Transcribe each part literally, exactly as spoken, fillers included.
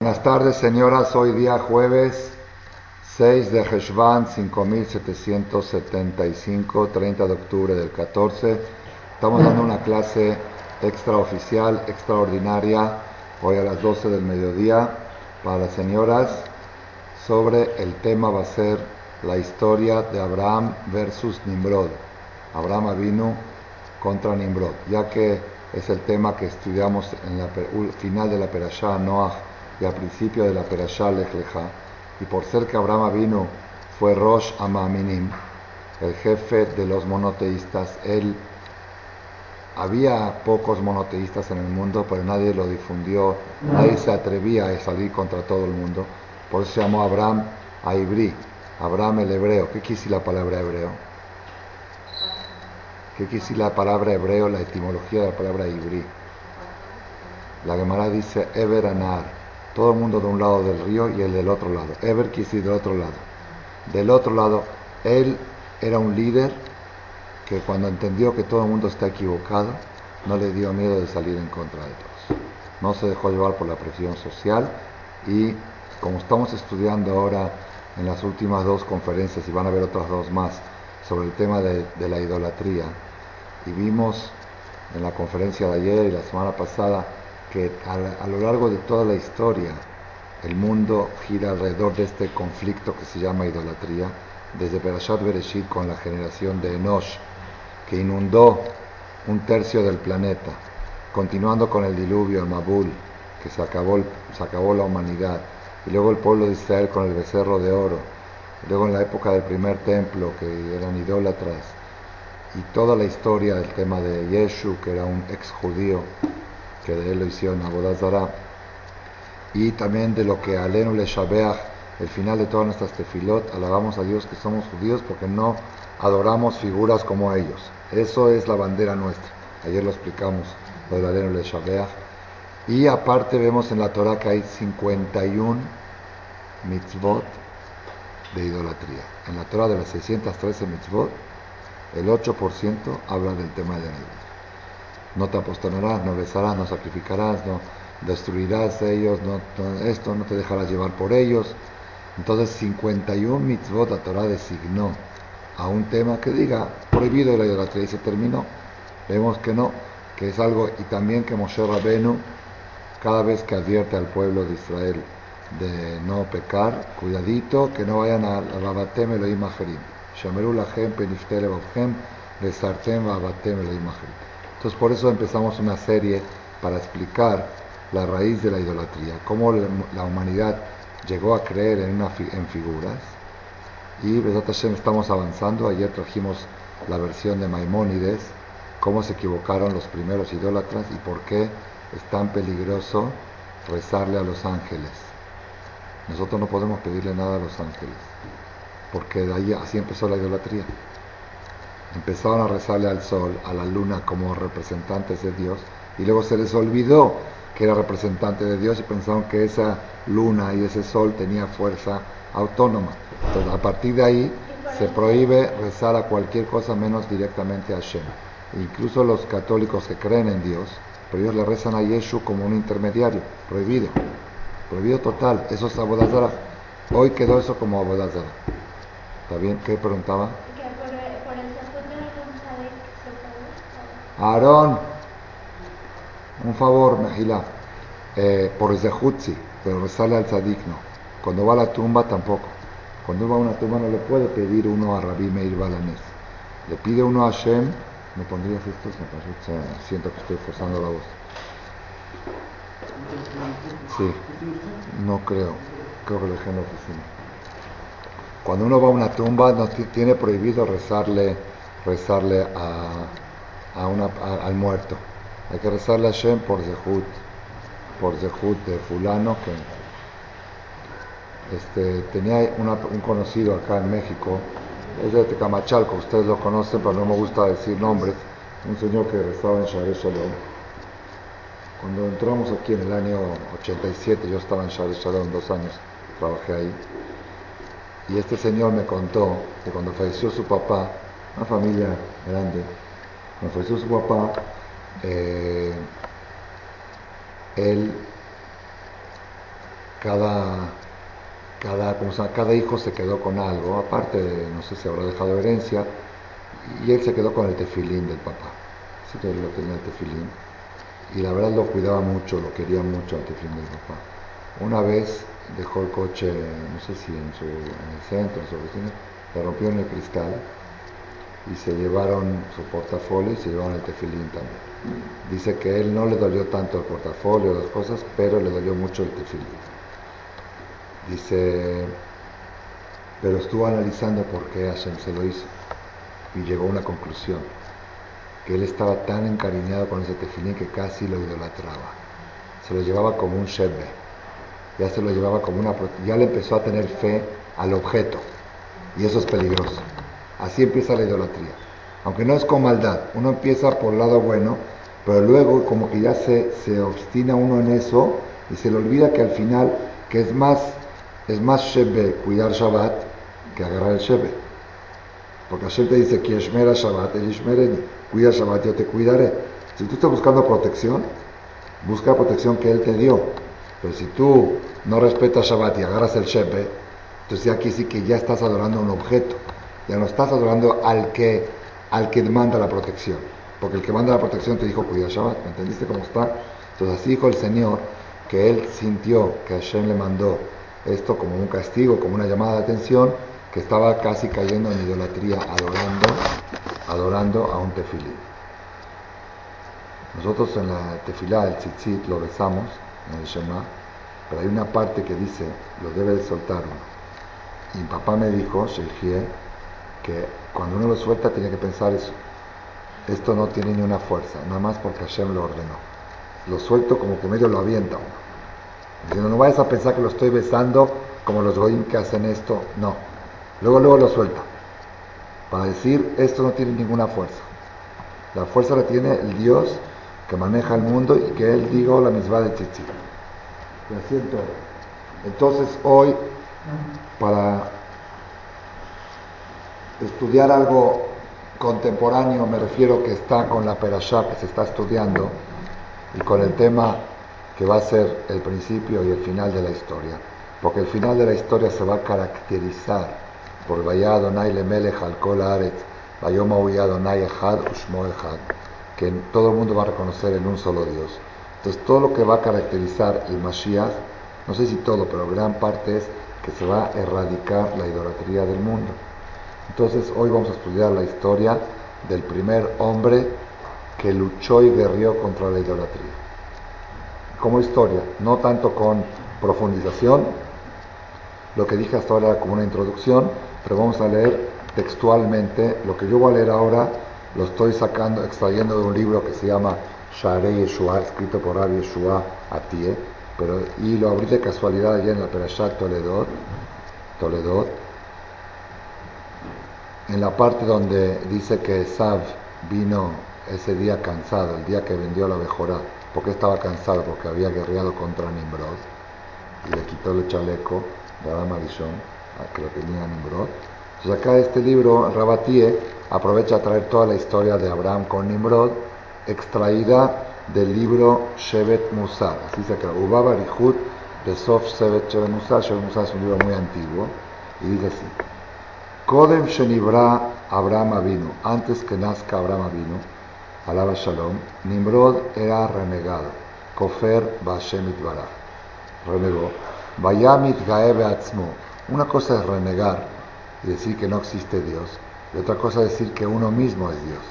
Buenas tardes, señoras. Hoy día jueves seis de Heshvan, cinco mil setecientos setenta y cinco, treinta de octubre del catorce. Estamos dando una clase extraoficial, extraordinaria, hoy a las doce del mediodía, para las señoras. Sobre el tema va a ser la historia de Abraham versus Nimrod. Abraham Avinu contra Nimrod, ya que es el tema que estudiamos en la final de la Perashá Noach y al principio de la Perashá Lech Lecha. Y por ser que Abraham Avinu fue Rosh Hama'aminim, el jefe de los monoteístas, él había pocos monoteístas en el mundo, pero nadie lo difundió, nadie se atrevía a salir contra todo el mundo. Por eso se llamó Abraham Aibri, Abraham el hebreo. ¿Qué quiere decir la palabra hebreo? ¿Qué quiere decir la palabra hebreo, la etimología de la palabra Ibrí? La Gemara dice Eber Anar, todo el mundo de un lado del río y él del otro lado. Eber quiere decir del otro lado. Del otro lado, él era un líder que cuando entendió que todo el mundo está equivocado, no le dio miedo de salir en contra de todos. No se dejó llevar por la presión social, y como estamos estudiando ahora en las últimas dos conferencias, y van a haber otras dos más, sobre el tema de, de la idolatría, y vimos en la conferencia de ayer y la semana pasada que a, a lo largo de toda la historia el mundo gira alrededor de este conflicto que se llama idolatría, desde Perashat Bereshit con la generación de Enosh, que inundó un tercio del planeta, continuando con el diluvio, el Mabul, que se acabó, se acabó la humanidad, y luego el pueblo de Israel con el becerro de oro, luego en la época del primer templo, que eran idólatras, y toda la historia del tema de Yeshu, que era un ex judío, que de él lo hicieron Avodah Zará, y también de lo que Alenu le Shabeach, el final de todas nuestras tefilot, alabamos a Dios que somos judíos porque no adoramos figuras como ellos. Eso es la bandera nuestra. Ayer lo explicamos, lo del Alenu le Shabeach. Y aparte vemos en la Torah que hay cincuenta y uno mitzvot de idolatría. En la Torah de las seiscientas trece mitzvot, el ocho por ciento habla del tema de la idolatría. No te apostanarás, no besarás, no sacrificarás, no destruirás a ellos, no, no, esto, no te dejarás llevar por ellos. Entonces cincuenta y uno mitzvot la Torah designó a un tema que diga prohibido de la idolatría, y se terminó. Vemos que no, que es algo, y también que Moshe Rabenu, cada vez que advierte al pueblo de Israel de no pecar, cuidadito, que no vayan a Vabatem Elohim Acherim, Shameru Lachem Penifte Levavchem Besartem Vabatem Elohim Acherim. Entonces por eso empezamos una serie para explicar la raíz de la idolatría, cómo la humanidad llegó a creer en, una, en figuras, y Besat Hashem estamos avanzando. Ayer trajimos la versión de Maimónides, cómo se equivocaron los primeros idólatras y por qué es tan peligroso rezarle a los ángeles. Nosotros no podemos pedirle nada a los ángeles, porque de ahí así empezó la idolatría. Empezaron a rezarle al sol, a la luna como representantes de Dios, y luego se les olvidó que era representante de Dios y pensaron que esa luna y ese sol tenía fuerza autónoma. Entonces a partir de ahí se prohíbe rezar a cualquier cosa menos directamente a Hashem. Incluso los católicos que creen en Dios, pero ellos le rezan a Yeshu como un intermediario. Prohibido, prohibido total. Eso es Avodah Zará. Hoy quedó eso como Avodah Zará. ¿Está bien? ¿Qué preguntaba? Aarón, un favor, Mejilá, eh, por Zehut sí, pero rezarle al Tzadik no. Cuando va a la tumba tampoco. Cuando va a una tumba no le puede pedir uno a Rabbi Meir Balanés. Le pide uno a Hashem. ¿Me pondrías esto? Me parece, siento que estoy forzando la voz. Sí, no creo. Creo que lo dejé en la oficina. Cuando uno va a una tumba no t- tiene prohibido rezarle, rezarle a A una, a, al muerto. Hay que rezarle a Hashem por Zehut, por Zehut de fulano, que este, tenía una, un conocido acá en México, es de Tecamachalco, ustedes lo conocen, pero no me gusta decir nombres, un señor que rezaba en Share Shalom. Cuando entramos aquí en el año ochenta y siete, yo estaba en Share Shalom dos años, trabajé ahí, y este señor me contó que cuando falleció su papá, una familia grande, cuando falleció su papá, eh, él cada, cada, ¿cómo se llama? Cada hijo se quedó con algo, aparte de, no sé si habrá dejado herencia, y él se quedó con el tefilín del papá. Sí que él lo tenía el tefilín, y la verdad lo cuidaba mucho, lo quería mucho el tefilín del papá. Una vez dejó el coche, no sé si en, su, en el centro, en su oficina, le rompió en el cristal, y se llevaron su portafolio y se llevaron el tefilín también. Dice que a él no le dolió tanto el portafolio, las cosas, pero le dolió mucho el tefilín. Dice, pero estuvo analizando por qué Hashem se lo hizo y llegó a una conclusión, que él estaba tan encariñado con ese tefilín que casi lo idolatraba. Se lo llevaba como un shebbe, ya se lo llevaba como una, ya le empezó a tener fe al objeto, y eso es peligroso. Así empieza la idolatría, aunque no es con maldad, uno empieza por el lado bueno, pero luego como que ya se, se obstina uno en eso y se le olvida que al final que es más es más shebe cuidar Shabbat que agarrar el shebe, porque Hashem te dice que Yeshmera Shabbat, el Yeshmereni, cuida Shabbat, yo te cuidaré. Si tú estás buscando protección, busca la protección que Él te dio, pero si tú no respetas Shabbat y agarras el shebe, entonces aquí sí que ya estás adorando a un objeto, ya no estás adorando al que al que manda la protección, porque el que manda la protección te dijo cuida Shabbat. ¿Me entendiste cómo está? Entonces así dijo el Señor, que él sintió que Hashem le mandó esto como un castigo, como una llamada de atención, que estaba casi cayendo en idolatría, adorando adorando a un tefilín. Nosotros en la tefilá, el tzitzit, lo rezamos en el Shema, pero hay una parte que dice, lo debe de soltar uno. Y mi papá me dijo, Sheikhieh, que cuando uno lo suelta tiene que pensar eso. Esto no tiene ni una fuerza, nada más porque Hashem lo ordenó. Lo suelto como que medio lo avienta uno. Diciendo, no vayas a pensar que lo estoy besando como los goyim que hacen esto, no. Luego, luego lo suelta. Para decir, esto no tiene ninguna fuerza. La fuerza la tiene el Dios que maneja el mundo y que Él dijo la misma de tzitzit. Lo siento. Entonces hoy, para estudiar algo contemporáneo, me refiero que está con la perashá que se está estudiando y con el tema que va a ser el principio y el final de la historia, porque el final de la historia se va a caracterizar por Vayá Adonai lemelech al kol haaretz vayom ha'u Adonai echad ushmo echad, que todo el mundo va a reconocer en un solo Dios. Entonces todo lo que va a caracterizar el Mashiach, no sé si todo, pero gran parte es que se va a erradicar la idolatría del mundo. Entonces hoy vamos a estudiar la historia del primer hombre que luchó y guerrió contra la idolatría. Como historia, no tanto con profundización, lo que dije hasta ahora era como una introducción, pero vamos a leer textualmente. Lo que yo voy a leer ahora lo estoy sacando, extrayendo de un libro que se llama Sharei Yeshua, escrito por Rabbi Yeshua Atie, pero, y lo abrí de casualidad allá en la Perashat Toledot, Toledot, en la parte donde dice que Esav vino ese día cansado, el día que vendió la Bejorá. ¿Por qué estaba cansado? Porque había guerreado contra Nimrod y le quitó el chaleco de Adam Arishon, que lo tenía Nimrod. Entonces acá este libro, Rabatie, aprovecha a traer toda la historia de Abraham con Nimrod, extraída del libro Shevet Musar. Así se llama, Ubaba Rihut Besof Shevet Shevet Musar. Shevet Musar es un libro muy antiguo y dice así: Kodem Shenibra Abraham Avinu, antes que nazca Abraham Avinu, alaba Shalom, Nimrod era renegado, Kofer Bashem Itbaraj, renegó, Vayamit Gae Beatzmo. Una cosa es renegar y decir que no existe Dios, y otra cosa es decir que uno mismo es Dios.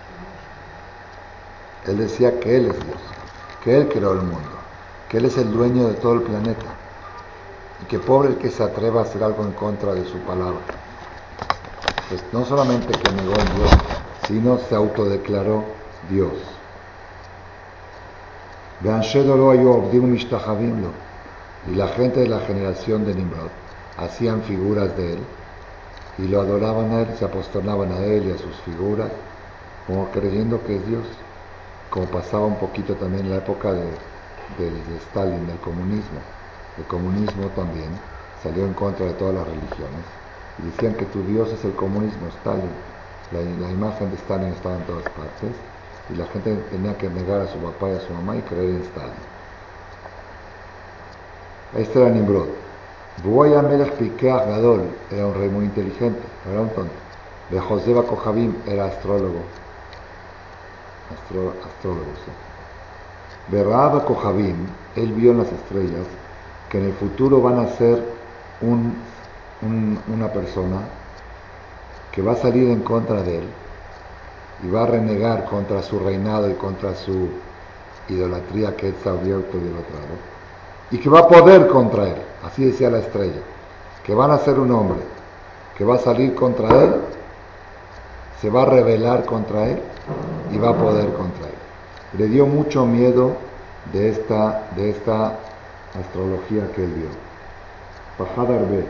Él decía que Él es Dios, que Él creó el mundo, que Él es el dueño de todo el planeta, y que pobre el que se atreva a hacer algo en contra de su palabra. Pues no solamente que negó a Dios, sino se autodeclaró Dios. Y la gente de la generación de Nimrod hacían figuras de él y lo adoraban a él, se aposternaban a él y a sus figuras, como creyendo que es Dios, como pasaba un poquito también en la época de, de, de Stalin, del comunismo. El comunismo también salió en contra de todas las religiones y decían que tu Dios es el comunismo, Stalin. La, la imagen de Stalin estaba en todas partes y la gente tenía que negar a su papá y a su mamá y creer en Stalin. Este era Nimrod. Buaya Melech Pikeach Gadol era un rey muy inteligente, no era un tonto. De Joseba Kohabim era astrólogo. Astro, astrólogo, sí. Berraba Kohabim, él vio en las estrellas que en el futuro van a ser un, un, una persona que va a salir en contra de él y va a renegar contra su reinado y contra su idolatría que él se había autoidolatrado, y que va a poder contra él, así decía la estrella, que van a ser un hombre que va a salir contra él, se va a rebelar contra él y va a poder contra él. Le dio mucho miedo de esta, de esta astrología que él vio. Pajad Arbe.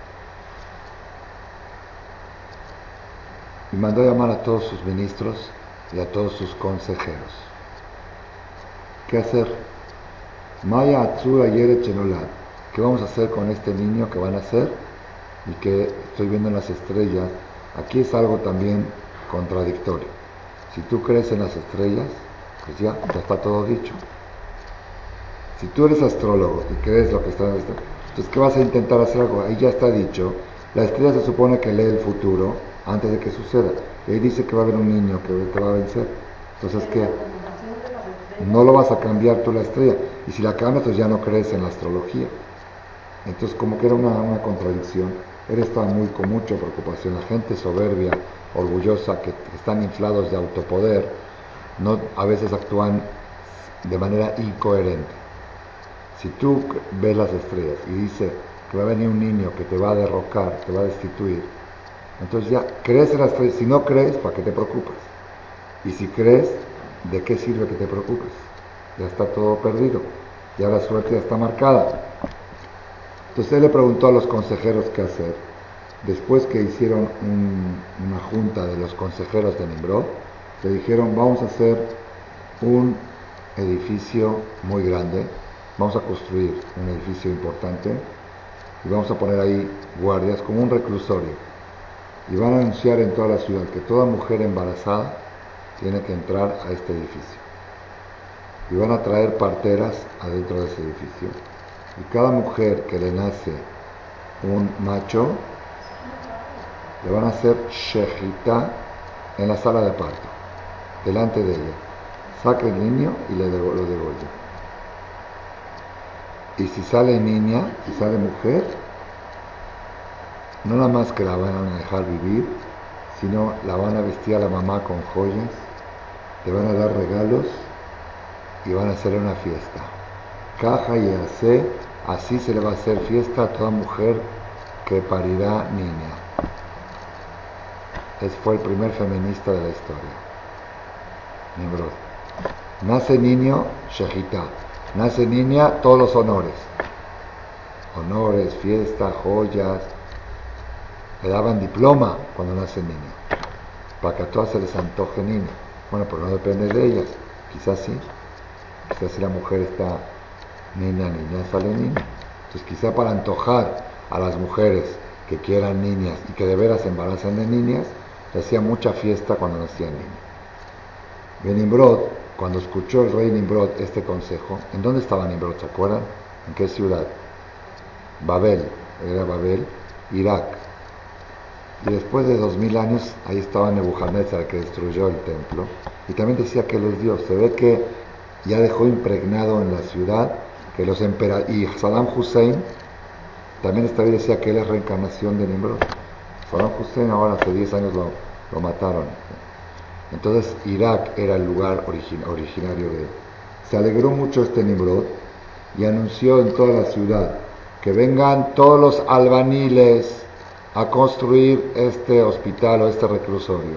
Y mandó a llamar a todos sus ministros y a todos sus consejeros. ¿Qué hacer? Maya Atzura Yere Chenolad. ¿Qué vamos a hacer con este niño que van a hacer? Y que estoy viendo en las estrellas. Aquí es algo también contradictorio. Si tú crees en las estrellas, pues ya, ya está todo dicho. Si tú eres astrólogo y crees lo que está en las estrellas, entonces ¿qué vas a intentar hacer algo? Ahí ya está dicho. La estrella se supone que lee el futuro antes de que suceda. Y ahí dice que va a haber un niño que te va a vencer. Entonces, ¿qué? No lo vas a cambiar tú la estrella. Y si la cambias, pues ya no crees en la astrología. Entonces, como que era una, una contradicción. Él estaba muy con mucha preocupación. La gente soberbia, orgullosa, que están inflados de autopoder, no, a veces actúan de manera incoherente. Si tú ves las estrellas y dice que va a venir un niño que te va a derrocar, te va a destituir, entonces ya crees en las estrellas. Si no crees, ¿para qué te preocupas? Y si crees, ¿de qué sirve que te preocupes? Ya está todo perdido, ya la suerte ya está marcada. Entonces él le preguntó a los consejeros qué hacer. Después que hicieron un, una junta de los consejeros de Nimrod, le dijeron: vamos a hacer un edificio muy grande, vamos a construir un edificio importante y vamos a poner ahí guardias como un reclusorio, y van a anunciar en toda la ciudad que toda mujer embarazada tiene que entrar a este edificio, y van a traer parteras adentro de ese edificio, y cada mujer que le nace un macho le van a hacer shejita en la sala de parto, delante de ella. Saca el niño y le dego, lo degolla. Y si sale niña, si sale mujer, no nada más que la van a dejar vivir, sino la van a vestir a la mamá con joyas, le van a dar regalos y van a hacer una fiesta. Caja y hace, así se le va a hacer fiesta a toda mujer que parirá niña. Ese fue el primer feminista de la historia, Nimrod. Nace niño, shejita. Nace niña, todos los honores. Honores, fiesta, joyas. Le daban diploma cuando nace niño, para que a todas se les antoje niño. Bueno, pero no depende de ellas. Quizás sí. Quizás si la mujer está niña, niña, sale niña. Entonces quizá para antojar a las mujeres que quieran niñas y que de veras se embarazan de niñas, le hacía mucha fiesta cuando nacían niños. Bien, Nimrod, cuando escuchó el rey Nimrod este consejo, ¿en dónde estaba Nimrod? ¿Se acuerdan? ¿En qué ciudad? Babel, era Babel, Irak. Y después de dos mil años, ahí estaba Nebuchadnezzar, que destruyó el templo, y también decía que él es Dios. Se ve que ya dejó impregnado en la ciudad que los emperadores, y Saddam Hussein también esta vez decía que él es reencarnación de Nimrod. Saddam Hussein ahora hace diez años lo, lo mataron. Entonces Irak era el lugar origin, originario de él. Se alegró mucho este Nimrod y anunció en toda la ciudad que vengan todos los albañiles a construir este hospital o este reclusorio.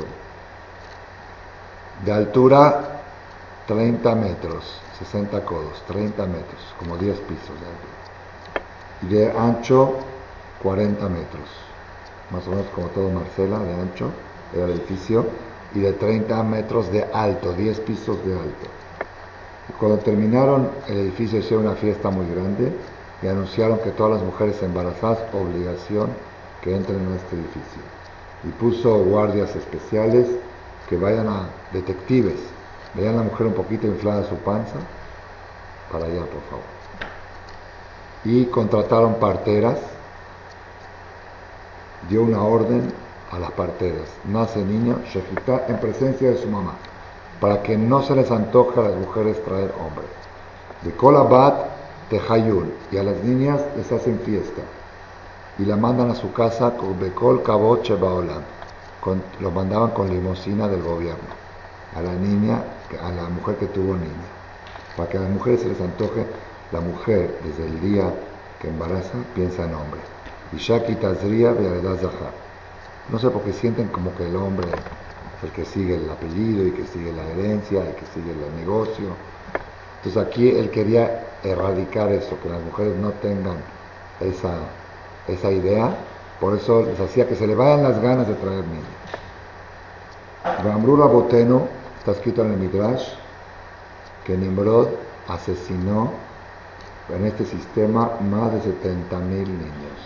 De altura treinta metros, sesenta codos, treinta metros, como diez pisos de altura. Y de ancho cuarenta metros, más o menos como todo Marcela, de ancho era el edificio, y de treinta metros de alto, diez pisos de alto. Y cuando terminaron el edificio, hicieron una fiesta muy grande y anunciaron que todas las mujeres embarazadas, obligación que entren en este edificio. Y puso guardias especiales que vayan a detectives, vean a la mujer un poquito inflada su panza, para allá, por favor. y contrataron parteras, dio una orden a las parteras, nace niño, shejitá, en presencia de su mamá, para que no se les antoje a las mujeres traer hombres. De kolabat tehayul, y a las niñas les hacen fiesta, y la mandan a su casa con bekol kabot shebaolam, lo mandaban con limusina del gobierno, a la niña, a la mujer que tuvo niña, para que a las mujeres se les antoje. La mujer, desde el día que embaraza, piensa en hombre. Y Shaki Tazria Bearedaz Zahar. No sé por qué sienten como que el hombre es el que sigue el apellido y que sigue la herencia y que sigue el negocio. Entonces aquí él quería erradicar eso, que las mujeres no tengan esa, esa idea. Por eso les hacía que se le vayan las ganas de traer niños. Ramrura Boteno, está escrito en el Midrash, que Nimrod asesinó en este sistema más de setenta mil niños.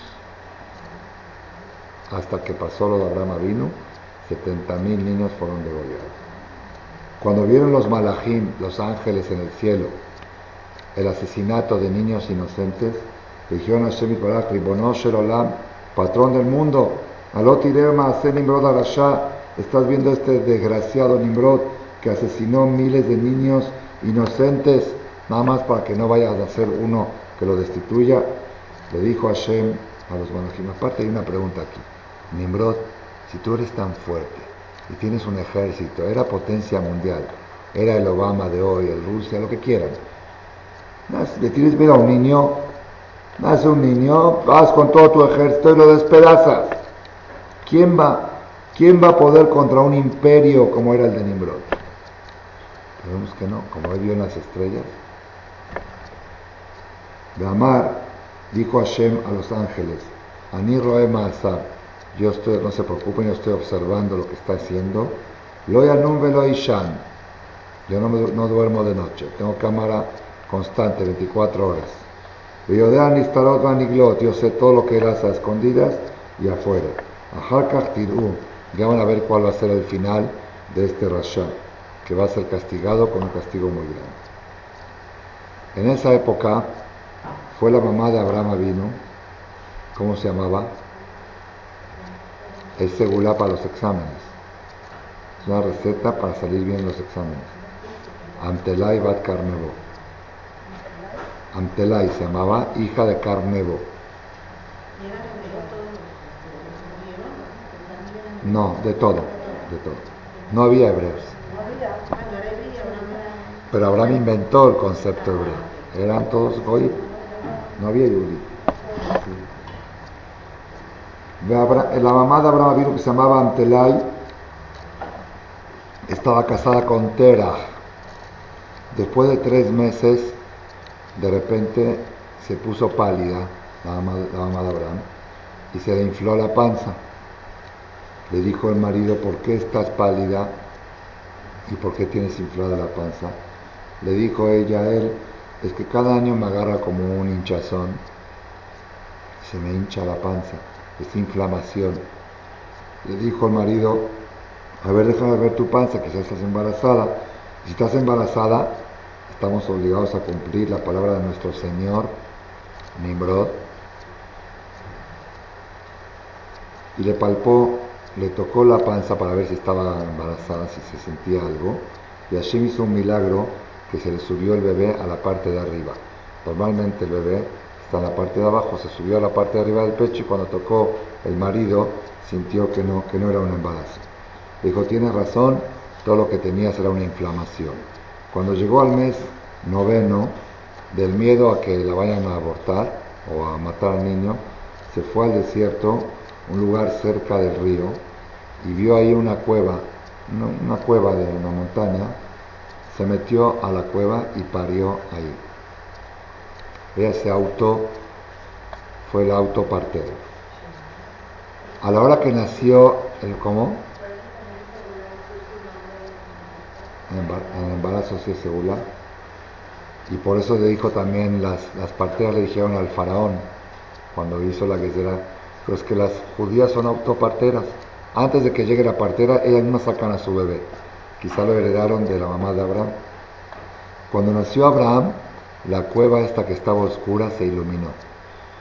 Hasta que pasó lo de Abraham Avinu, setenta mil niños fueron degollados. Cuando vieron los malajim, los ángeles en el cielo, el asesinato de niños inocentes, dijeron a Hashem Yitbaraj, Ribono shel Olam, patrón del mundo, Alot ireh ma'aseh Nimrod harasha, estás viendo este desgraciado Nimrod que asesinó miles de niños inocentes, nada más para que no vaya a hacer uno que lo destituya. Le dijo Hashem a los malajim. Aparte hay una pregunta aquí. Nimrod, si tú eres tan fuerte y tienes un ejército, era potencia mundial, era el Obama de hoy, el Rusia, lo que quieran, le tienes miedo a un niño, nace un niño, vas con todo tu ejército y lo despedazas. ¿Quién va, quién va a poder contra un imperio como era el de Nimrod? Vemos que no, como él vio en las estrellas. De Amar, dijo Hashem a los ángeles, Ani roe ma'asab, yo estoy, no se preocupen, yo estoy observando lo que está haciendo. Lo yanum velo ishan, yo no, me, no duermo de noche, tengo cámara constante, veinticuatro horas. Veyodean nistarot vaniglot, yo sé todo lo que él hace a escondidas y afuera. Aharkach tirú, ya van a ver cuál va a ser el final de este rasha, que va a ser castigado con un castigo muy grande. En esa época fue la mamá de Abraham Avinu, ¿cómo se llamaba? Es segula para los exámenes. Es una receta para salir bien en los exámenes. Amtelai bat Carnevo. Amtelai se llamaba hija de Carnevo. No, de todo, de todo. No había hebreos. Pero Abraham inventó el concepto hebreo. Eran todos goy. No había yudí. La mamá de Abraham Avinu, que se llamaba Amtelai, estaba casada con Terah. Después de tres meses, de repente se puso pálida la mamá, la mamá de Abraham y se le infló la panza. Le dijo el marido, ¿por qué estás pálida y por qué tienes inflada la panza? Le dijo ella a él, es que cada año me agarra como un hinchazón, se me hincha la panza, es inflamación. Le dijo el marido, a ver, déjame ver tu panza, quizás estás embarazada. Si estás embarazada, estamos obligados a cumplir la palabra de nuestro Señor Nimrod. Y le palpó, le tocó la panza para ver si estaba embarazada, si se sentía algo. Y Hashem hizo un milagro que se le subió el bebé a la parte de arriba. Normalmente el bebé está en la parte de abajo, se subió a la parte de arriba del pecho y cuando tocó el marido sintió que no, que no era un embarazo. Dijo, tienes razón, todo lo que tenías era una inflamación. Cuando llegó al mes noveno, del miedo a que la vayan a abortar o a matar al niño, se fue al desierto, un lugar cerca del río, y vio ahí una cueva, una, una cueva de una montaña. Se metió a la cueva y parió ahí. Ella se auto, fue el auto partero. A la hora que nació el, ¿cómo? En embarazo sí es segura. Y por eso le dijo también, las, las parteras le dijeron al faraón, cuando hizo la guerra, pues que las judías son autoparteras. Antes de que llegue la partera, ellas no sacan a su bebé. Quizá lo heredaron de la mamá de Abraham. Cuando nació Abraham, la cueva esta que estaba oscura se iluminó.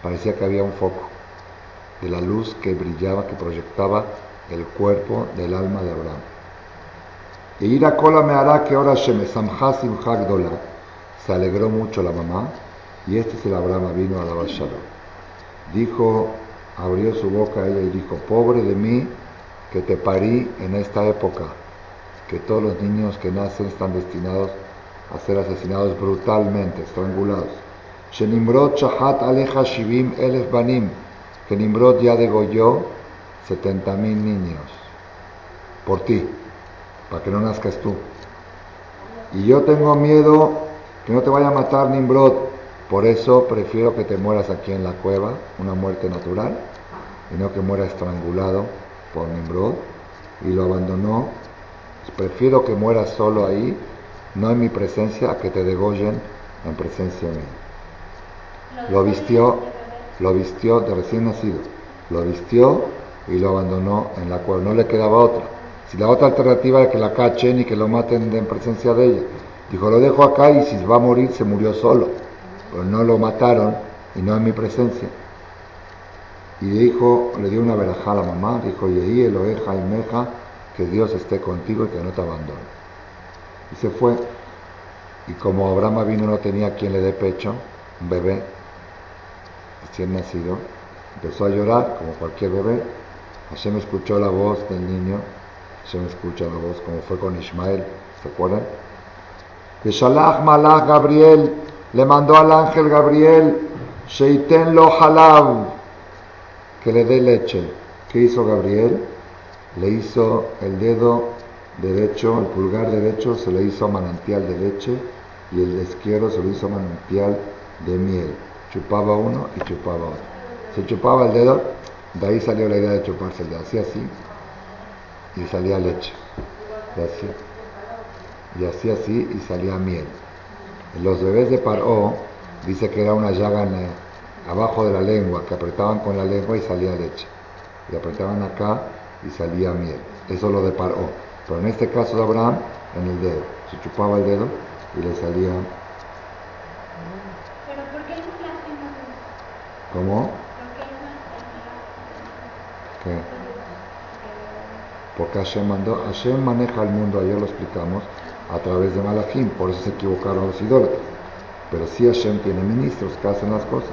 parecía que había un foco de la luz que brillaba, que proyectaba el cuerpo del alma de Abraham. Y ira kola me hará que ahora shemesamha simcha gdola. Se alegró mucho la mamá, y este es el Abraham vino a la Shalom. Dijo, abrió su boca ella y dijo, pobre de mí que te parí en esta época, que todos los niños que nacen están destinados a ser asesinados brutalmente, estrangulados. Shenimrod shahat aleja shivim elef banim, que Nimrod ya degolló setenta mil niños por ti, para que no nazcas tú. Y yo tengo miedo que no te vaya a matar Nimrod, por eso prefiero que te mueras aquí en la cueva, una muerte natural, y no que mueras estrangulado por Nimrod. Y lo abandonó. Prefiero que mueras solo ahí, no en mi presencia, a que te degollen en presencia mía. Lo vistió, lo vistió de recién nacido, lo vistió y lo abandonó en la cueva. No le quedaba otra. Si la otra alternativa era que la cachen y que lo maten en presencia de ella, dijo, lo dejo acá y si va a morir, se murió solo. Pero no lo mataron y no en mi presencia. Y dijo, le dio una verajá a la mamá, dijo, Yehi Eloheja y Meja, que Dios esté contigo y que no te abandone. Y se fue. Y como Abraham vino no tenía quien le dé pecho, un bebé recién nacido, empezó a llorar como cualquier bebé. Hashem escuchó la voz del niño, Hashem escucha la voz, como fue con Ismael, ¿se acuerdan? Que Shalach Malach Gabriel, le mandó al ángel Gabriel, Sheiten lo halav, que le dé leche. ¿Qué hizo Gabriel? Le hizo el dedo derecho, el pulgar derecho se le hizo manantial de leche y el izquierdo se le hizo manantial de miel. Chupaba uno y chupaba otro. Se chupaba el dedo, de ahí salió la idea de chuparse el dedo. Hacía así y salía leche. Y hacía, y hacía así y salía miel. En los bebés de Paró dice que era una llaga en la, abajo de la lengua, que apretaban con la lengua y salía leche. Y apretaban acá y salía miel. Eso lo de Paró. Pero en este caso de Abraham, en el dedo. Se chupaba el dedo y le salía. ¿Pero por qué no la hacemos? ¿Cómo? ¿Por qué no? ¿Qué? Porque Hashem mandó, Hashem maneja el mundo, ayer lo explicamos, a través de Malachim, por eso se equivocaron los idólatras. Pero sí Hashem tiene ministros que hacen las cosas.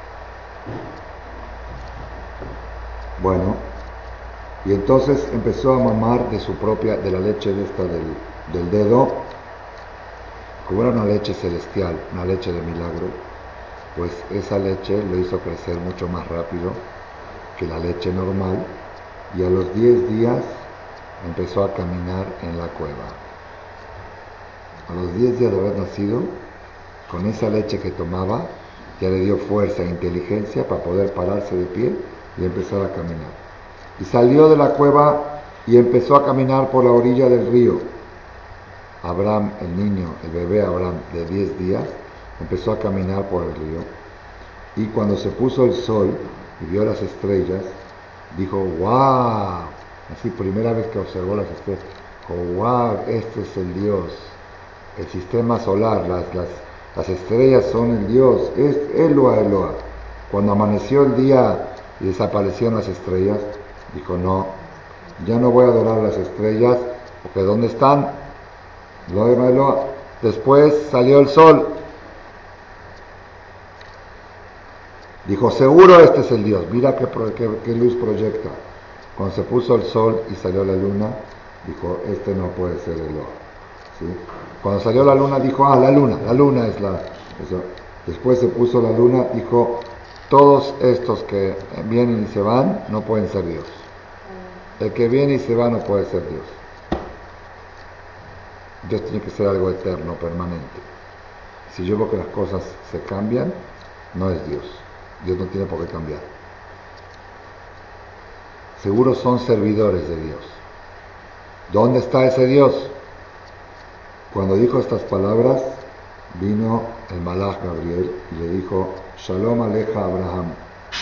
Bueno, y entonces empezó a mamar de su propia, de la leche de esta del, del dedo, como era una leche celestial, una leche de milagro, pues esa leche lo hizo crecer mucho más rápido que la leche normal, y a los diez días empezó a caminar en la cueva. A los diez días de haber nacido, con esa leche que tomaba, ya le dio fuerza e inteligencia para poder pararse de pie y empezar a caminar. Y salió de la cueva y empezó a caminar por la orilla del río. Abraham, el niño, el bebé Abraham de diez días, empezó a caminar por el río. Y cuando se puso el sol y vio las estrellas, dijo, ¡wow! Así, primera vez que observó las estrellas, dijo, ¡wow! Este es el Dios. El sistema solar, las, las, las estrellas son el Dios, es Eloa Eloa. Cuando amaneció el día y desaparecieron las estrellas, dijo, no, ya no voy a adorar las estrellas, porque ¿dónde están? Eloa Eloa. Después salió el sol. Dijo, seguro este es el Dios, mira qué, qué, qué luz proyecta. Cuando se puso el sol y salió la luna, dijo, este no puede ser Eloa. ¿Sí? Cuando salió la luna dijo, ah, la luna, la luna es la... Eso. Después se puso la luna, dijo, todos estos que vienen y se van no pueden ser Dios. El que viene y se va no puede ser Dios. Dios tiene que ser algo eterno, permanente. Si yo veo que las cosas se cambian, no es Dios. Dios no tiene por qué cambiar. Seguro son servidores de Dios. ¿Dónde está ese Dios? Cuando dijo estas palabras, vino el Malach Gabriel y le dijo, Shalom Aleja Abraham.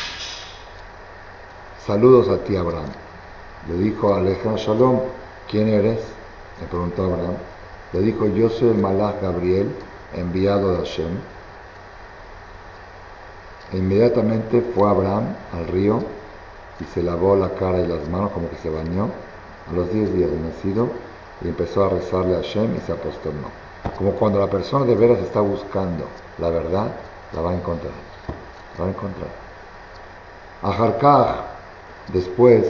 Saludos a ti, Abraham. Le dijo Aleja, Shalom, ¿quién eres? Le preguntó Abraham. Le dijo, yo soy el Malach Gabriel, enviado de Hashem. E inmediatamente fue Abraham al río y se lavó la cara y las manos, como que se bañó a los diez días de nacido, y empezó a rezarle a Hashem y se aposternó. Como cuando la persona de veras está buscando la verdad, la va a encontrar. La va a encontrar. Ajarkaj, después,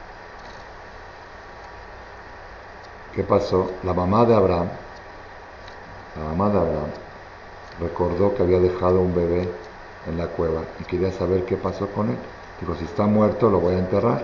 ¿qué pasó? La mamá de Abraham, la mamá de Abraham, recordó que había dejado un bebé en la cueva y quería saber qué pasó con él. Dijo, si está muerto lo voy a enterrar.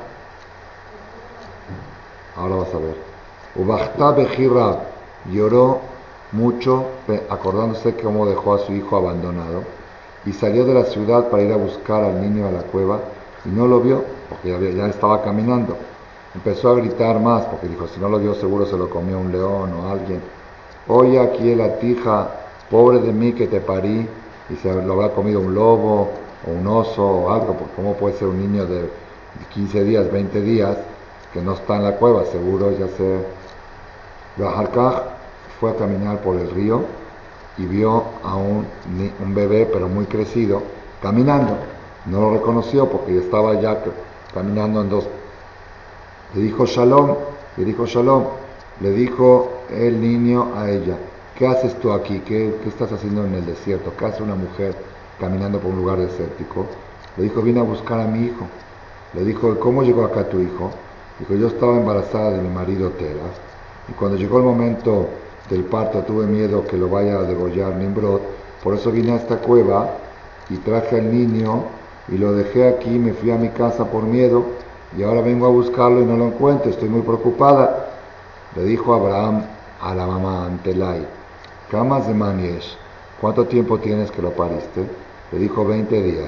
Ahora vas a ver. Ubachta Bejirab, lloró mucho acordándose cómo dejó a su hijo abandonado y salió de la ciudad para ir a buscar al niño a la cueva y no lo vio porque ya, ya estaba caminando. Empezó a gritar más porque dijo, si no lo vio seguro se lo comió un león o alguien. Oye aquí la tija, pobre de mí que te parí, y se lo habrá comido un lobo o un oso o algo, porque cómo puede ser un niño de quince días, veinte días que no está en la cueva, seguro ya se... Bajarkaj fue a caminar por el río y vio a un, un bebé pero muy crecido caminando. No lo reconoció porque estaba ya caminando en dos. Le dijo Shalom, le dijo Shalom, le dijo el niño a ella, ¿qué haces tú aquí? ¿Qué, qué estás haciendo en el desierto? ¿Qué hace una mujer caminando por un lugar desértico? Le dijo, vine a buscar a mi hijo. Le dijo, ¿cómo llegó acá tu hijo? Dijo, yo estaba embarazada de mi marido Tera, y cuando llegó el momento del parto tuve miedo que lo vaya a degollar Nimrod, por eso vine a esta cueva y traje al niño y lo dejé aquí, me fui a mi casa por miedo y ahora vengo a buscarlo y no lo encuentro, estoy muy preocupada. Le dijo Abraham a la mamá Antelai, Kamas de Maniesh, ¿cuánto tiempo tienes que lo pariste? Le dijo veinte días.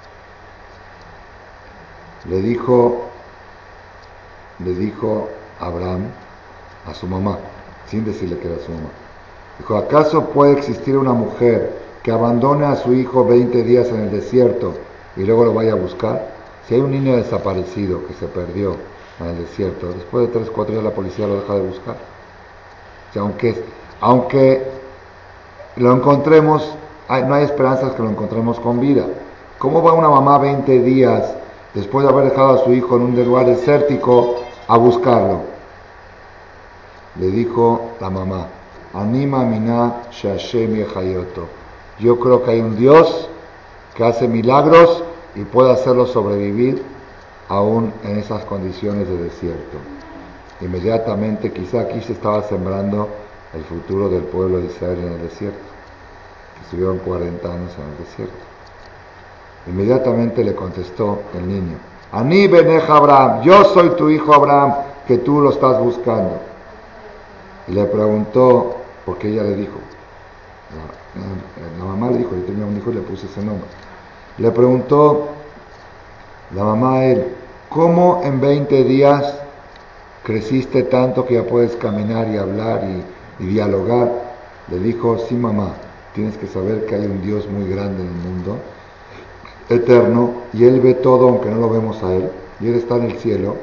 Le dijo, le dijo Abraham a su mamá, sin decirle que era su mamá. Dijo, ¿acaso puede existir una mujer que abandone a su hijo veinte días en el desierto y luego lo vaya a buscar? Si hay un niño desaparecido que se perdió en el desierto, después de tres, cuatro días la policía lo deja de buscar. O sea, aunque, aunque lo encontremos, hay, no hay esperanzas que lo encontremos con vida. ¿Cómo va una mamá veinte días después de haber dejado a su hijo en un lugar desértico a buscarlo? Le dijo la mamá, Anima mina she'Hashem yechayoto. Yo creo que hay un Dios que hace milagros y puede hacerlo sobrevivir aún en esas condiciones de desierto. Inmediatamente, quizá aquí se estaba sembrando el futuro del pueblo de Israel en el desierto, que estuvieron cuarenta años en el desierto. Inmediatamente le contestó el niño, Ani benej Abraham, yo soy tu hijo Abraham, que tú lo estás buscando. Y le preguntó, porque ella le dijo, la, la mamá le dijo, yo tenía un hijo y le puse ese nombre. Le preguntó la mamá a él, ¿cómo en veinte días creciste tanto que ya puedes caminar y hablar y, y dialogar? Le dijo, sí mamá, tienes que saber que hay un Dios muy grande en el mundo, eterno, y Él ve todo aunque no lo vemos a Él, y Él está en el cielo.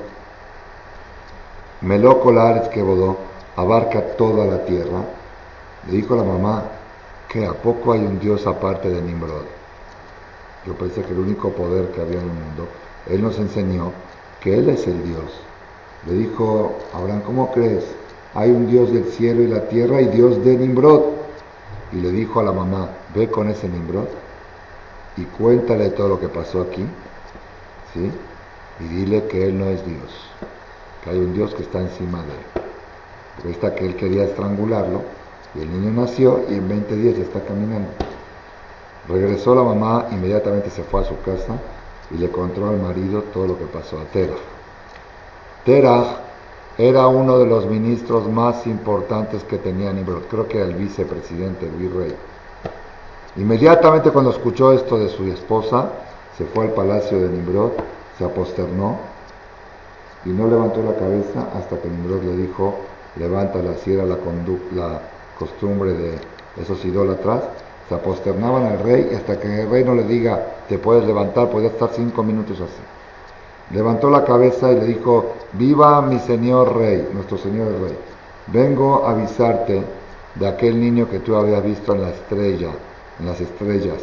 Meló Lares que bodó, abarca toda la tierra. Le dijo la mamá, que a poco hay un Dios aparte de Nimrod. Yo pensé que el único poder que había en el mundo. Él nos enseñó que Él es el Dios. Le dijo Abraham, ¿cómo crees? Hay un Dios del cielo y la tierra y Dios de Nimrod. Y le dijo a la mamá, ve con ese Nimrod y cuéntale todo lo que pasó aquí, ¿sí? Y dile que Él no es Dios, que hay un Dios que está encima de Él. Porque está que Él quería estrangularlo y el niño nació y en veinte días ya está caminando. Regresó la mamá, inmediatamente se fue a su casa y le contó al marido todo lo que pasó a Terah. Terah era uno de los ministros más importantes que tenía Nimrod, creo que era el vicepresidente, el virrey. Inmediatamente cuando escuchó esto de su esposa, se fue al palacio de Nimrod, se aposternó y no levantó la cabeza hasta que Nimrod le dijo, levántala, si era la, condu- la costumbre de esos idólatras. Se aposternaban al rey y hasta que el rey no le diga, te puedes levantar, podía estar cinco minutos así. Levantó la cabeza y le dijo, viva mi señor rey, nuestro señor el rey, vengo a avisarte de aquel niño que tú habías visto en la estrella, en las estrellas,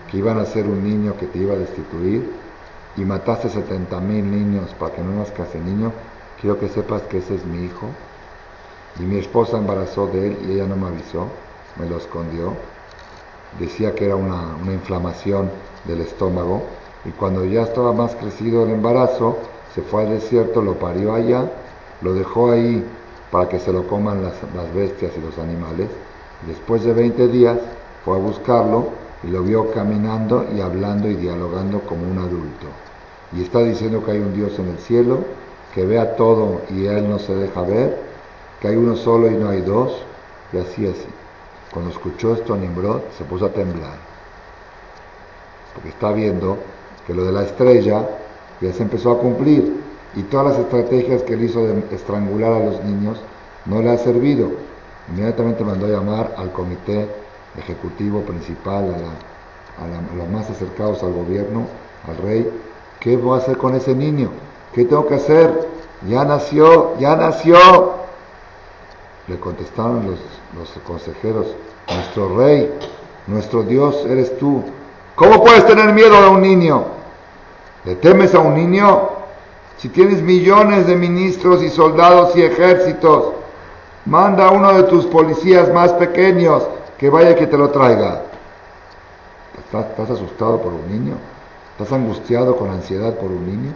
que iban a ser un niño que te iba a destituir y mataste setenta mil niños para que no nazcase niño, quiero que sepas que ese es mi hijo. Y mi esposa embarazó de él y ella no me avisó, me lo escondió. Decía que era una, una inflamación del estómago, y cuando ya estaba más crecido el embarazo, se fue al desierto, lo parió allá, lo dejó ahí para que se lo coman las, las bestias y los animales. Después de veinte días fue a buscarlo y lo vio caminando y hablando y dialogando como un adulto. Y está diciendo que hay un Dios en el cielo, que vea todo y él no se deja ver, que hay uno solo y no hay dos, y así así. Cuando escuchó esto Nimrod se puso a temblar, porque está viendo que lo de la estrella ya se empezó a cumplir, y todas las estrategias que él hizo de estrangular a los niños no le ha servido. Inmediatamente mandó a llamar al comité ejecutivo principal, a, la, a, la, a los más acercados al gobierno, al rey. ¿Qué voy a hacer con ese niño? ¿Qué tengo que hacer? Ya nació, ya nació. Le contestaron los, los consejeros: nuestro rey, nuestro Dios eres tú. ¿Cómo puedes tener miedo a un niño? ¿Le temes a un niño? Si tienes millones de ministros y soldados y ejércitos, manda a uno de tus policías más pequeños que vaya y que te lo traiga. ¿Estás, estás asustado por un niño? ¿Estás angustiado con ansiedad por un niño?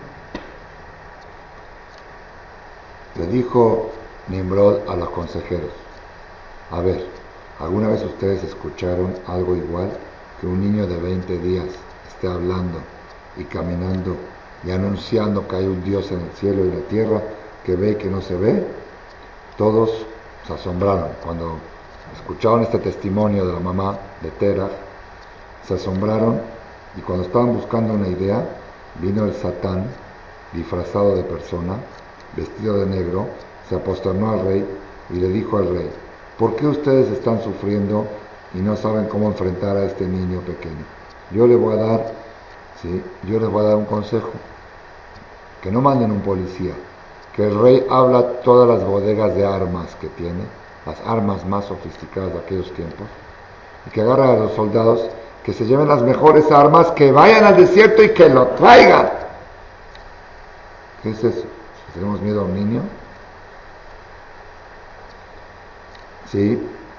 Le dijo Nimrod a los consejeros: a ver, ¿alguna vez ustedes escucharon algo igual? Que un niño de veinte días esté hablando y caminando y anunciando que hay un Dios en el cielo y la tierra, que ve y que no se ve. Todos se asombraron cuando escucharon este testimonio de la mamá de Terah. Se asombraron, y cuando estaban buscando una idea, vino el Satán disfrazado de persona, vestido de negro, se aposternó al rey y le dijo al rey: ¿por qué ustedes están sufriendo y no saben cómo enfrentar a este niño pequeño? Yo les voy a dar, ¿sí? Yo les voy a dar un consejo: que no manden un policía, que el rey habla todas las bodegas de armas que tiene, las armas más sofisticadas de aquellos tiempos, y que agarren a los soldados, que se lleven las mejores armas, que vayan al desierto y que lo traigan. ¿Qué es eso? ¿Tenemos miedo a un niño? Sí.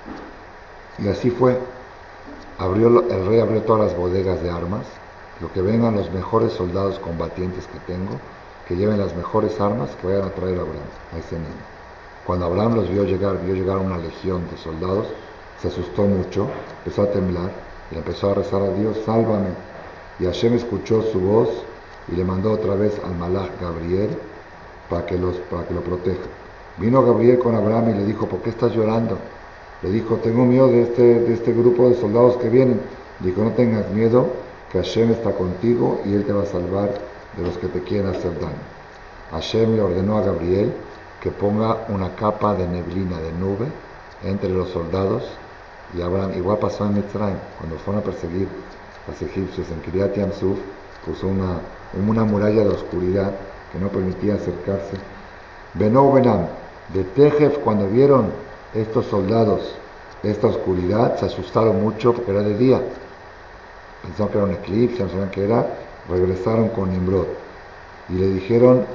Y así fue. Abrió, el rey abrió todas las bodegas de armas, lo que vengan los mejores soldados combatientes que tengo, que lleven las mejores armas, que vayan a traer a Abraham, a ese niño. Cuando Abraham los vio llegar, vio llegar una legión de soldados, se asustó mucho, empezó a temblar y empezó a rezar a Dios: sálvame. Y Hashem escuchó su voz y le mandó otra vez al malaj Gabriel para que, los, para que lo proteja. Vino Gabriel con Abraham y le dijo: ¿por qué estás llorando? Le dijo: tengo miedo de este, de este grupo de soldados que vienen. Dijo: no tengas miedo, que Hashem está contigo y Él te va a salvar de los que te quieren hacer daño. Hashem le ordenó a Gabriel que ponga una capa de neblina, de nube, entre los soldados y Abraham. Igual pasó en Mitzrayim, cuando fueron a perseguir a los egipcios en Kiryat Yamsuf, puso una, una muralla de oscuridad que no permitía acercarse. Benó Benam, de Tejef, cuando vieron estos soldados esta oscuridad, se asustaron mucho porque era de día. Pensaron que era un eclipse, no sabían qué era. Regresaron con Nimrod y le dijeron,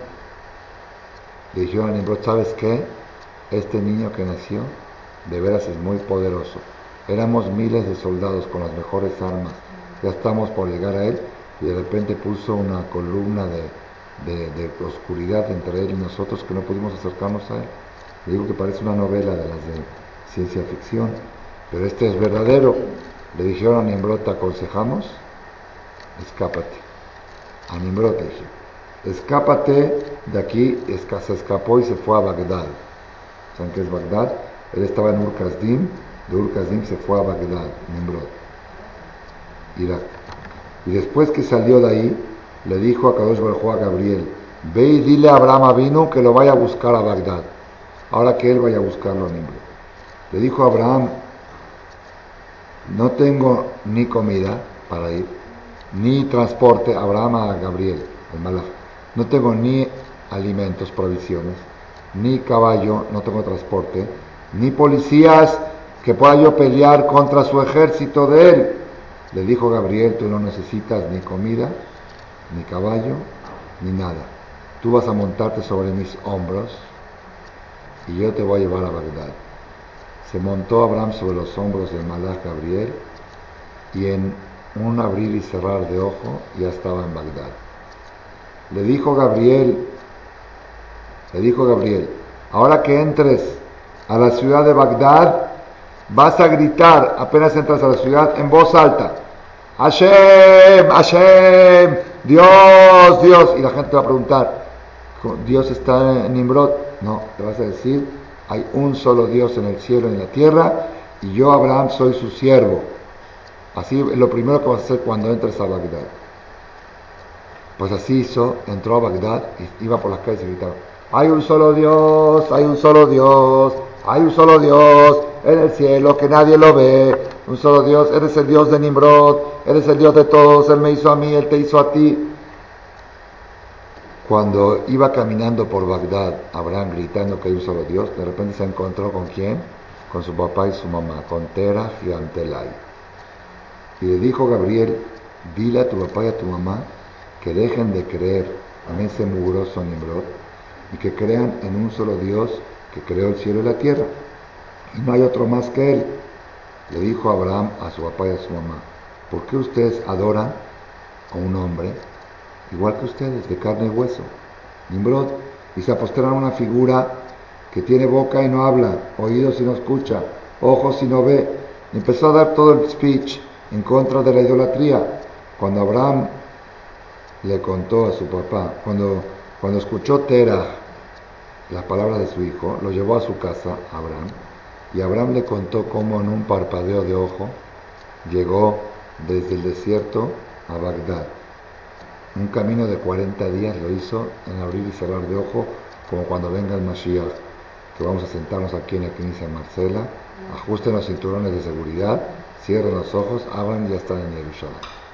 le dijeron a Nimrod: ¿sabes qué? Este niño que nació de veras es muy poderoso. Éramos miles de soldados con las mejores armas, ya estamos por llegar a él, y de repente puso una columna de, de, de oscuridad entre él y nosotros, que no pudimos acercarnos a él. Le digo que parece una novela de las de ciencia ficción, pero este es verdadero. Le dijeron a Nimrod: te aconsejamos, escápate. A Nimrod le dijeron: escápate de aquí. Se escapó y se fue a Bagdad. ¿Saben qué es Bagdad? Él estaba en Ur Kasdim, de Ur Kasdim se fue a Bagdad, Nimrod, Irak. Y después que salió de ahí, le dijo a Kadosh Baruj Hu, a Gabriel: ve y dile a Abraham Avinu que lo vaya a buscar a Bagdad. Ahora que él vaya a buscarlo a Nimrod. Le dijo a Abraham: no tengo ni comida para ir, ni transporte. Abraham a Gabriel, el malaj: no tengo ni alimentos, provisiones, ni caballo, no tengo transporte, ni policías que pueda yo pelear contra su ejército de él. Le dijo Gabriel, tú no necesitas ni comida, ni caballo, ni nada. Tú vas a montarte sobre mis hombros y yo te voy a llevar a Bagdad. Se montó Abraham sobre los hombros del malaj Gabriel y en un abrir y cerrar de ojo ya estaba en Bagdad. Le dijo Gabriel, le dijo Gabriel, ahora que entres a la ciudad de Bagdad, vas a gritar apenas entras a la ciudad en voz alta, Hashem, Hashem, Dios, Dios. Y la gente va a preguntar, ¿Dios está en Nimrod? No, te vas a decir, hay un solo Dios en el cielo y en la tierra, y yo, Abraham, soy su siervo. Así es lo primero que vas a hacer cuando entres a Bagdad. Pues así hizo, entró a Bagdad y iba por las calles y gritaba, hay un solo Dios, hay un solo Dios, hay un solo Dios en el cielo que nadie lo ve, un solo Dios, eres el Dios de Nimrod, eres el Dios de todos, Él me hizo a mí, Él te hizo a ti. Cuando iba caminando por Bagdad, Abraham gritando que hay un solo Dios, de repente se encontró ¿con quién? Con su papá y su mamá, con Terah y Antelai. Y le dijo Gabriel, dile a tu papá y a tu mamá que dejen de creer en ese mugroso Nimrod y que crean en un solo Dios que creó el cielo y la tierra. Y no hay otro más que Él. Le dijo Abraham a su papá y a su mamá, ¿por qué ustedes adoran a un hombre igual que ustedes, de carne y hueso, Nimrod, y se apostran a una figura que tiene boca y no habla, oídos y no escucha, ojos y no ve? Y empezó a dar todo el speech en contra de la idolatría. Cuando Abraham le contó a su papá, cuando, cuando escuchó Terah las palabras de su hijo, lo llevó a su casa, Abraham, y Abraham le contó cómo en un parpadeo de ojo llegó desde el desierto a Bagdad. Un camino de cuarenta días lo hizo en abrir y cerrar de ojo, como cuando venga el Mashiach, que vamos a sentarnos aquí en la Knesset Marcela, ajusten los cinturones de seguridad, cierren los ojos, abran y ya están en Jerusalén.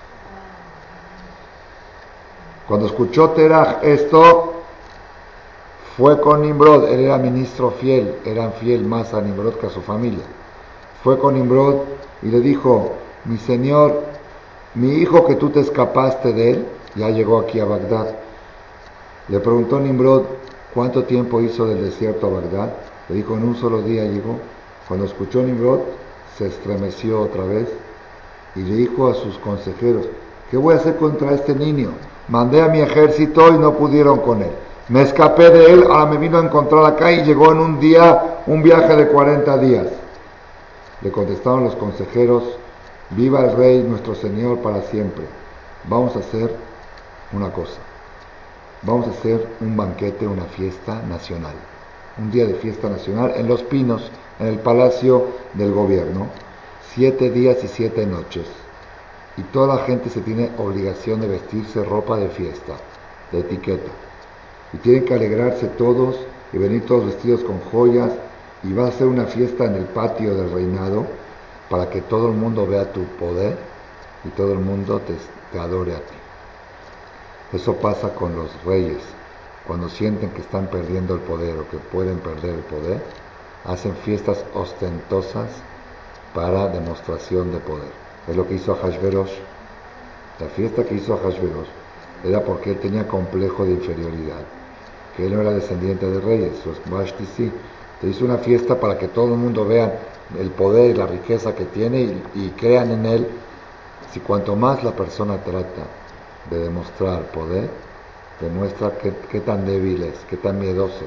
Cuando escuchó Terah esto, fue con Nimrod, él era ministro fiel, eran fiel más a Nimrod que a su familia. Fue con Nimrod y le dijo, mi señor, mi hijo que tú te escapaste de él, ya llegó aquí a Bagdad. Le preguntó Nimrod, ¿cuánto tiempo hizo del desierto a Bagdad? Le dijo, en un solo día llegó. Cuando escuchó Nimrod, se estremeció otra vez y le dijo a sus consejeros, ¿qué voy a hacer contra este niño? Mandé a mi ejército y no pudieron con él. Me escapé de él, ahora me vino a encontrar acá y llegó en un día, un viaje de cuarenta días. Le contestaron los consejeros, viva el rey nuestro señor para siempre. Vamos a hacer una cosa, vamos a hacer un banquete, una fiesta nacional, un día de fiesta nacional en Los Pinos, en el palacio del gobierno, siete días y siete noches, y toda la gente se tiene obligación de vestirse ropa de fiesta, de etiqueta, y tienen que alegrarse todos y venir todos vestidos con joyas, y va a ser una fiesta en el patio del reinado para que todo el mundo vea tu poder y todo el mundo te, te adore a ti. Eso pasa con los reyes, cuando sienten que están perdiendo el poder o que pueden perder el poder, hacen fiestas ostentosas para demostración de poder. Es lo que hizo Ahasverosh. La fiesta que hizo Ahasverosh era porque él tenía complejo de inferioridad, que él no era descendiente de reyes, pues Vashti sí. Te hizo una fiesta para que todo el mundo vea el poder y la riqueza que tiene y, y crean en él. Si cuanto más la persona trata de demostrar poder, demuestra qué, qué tan débil es, qué tan miedoso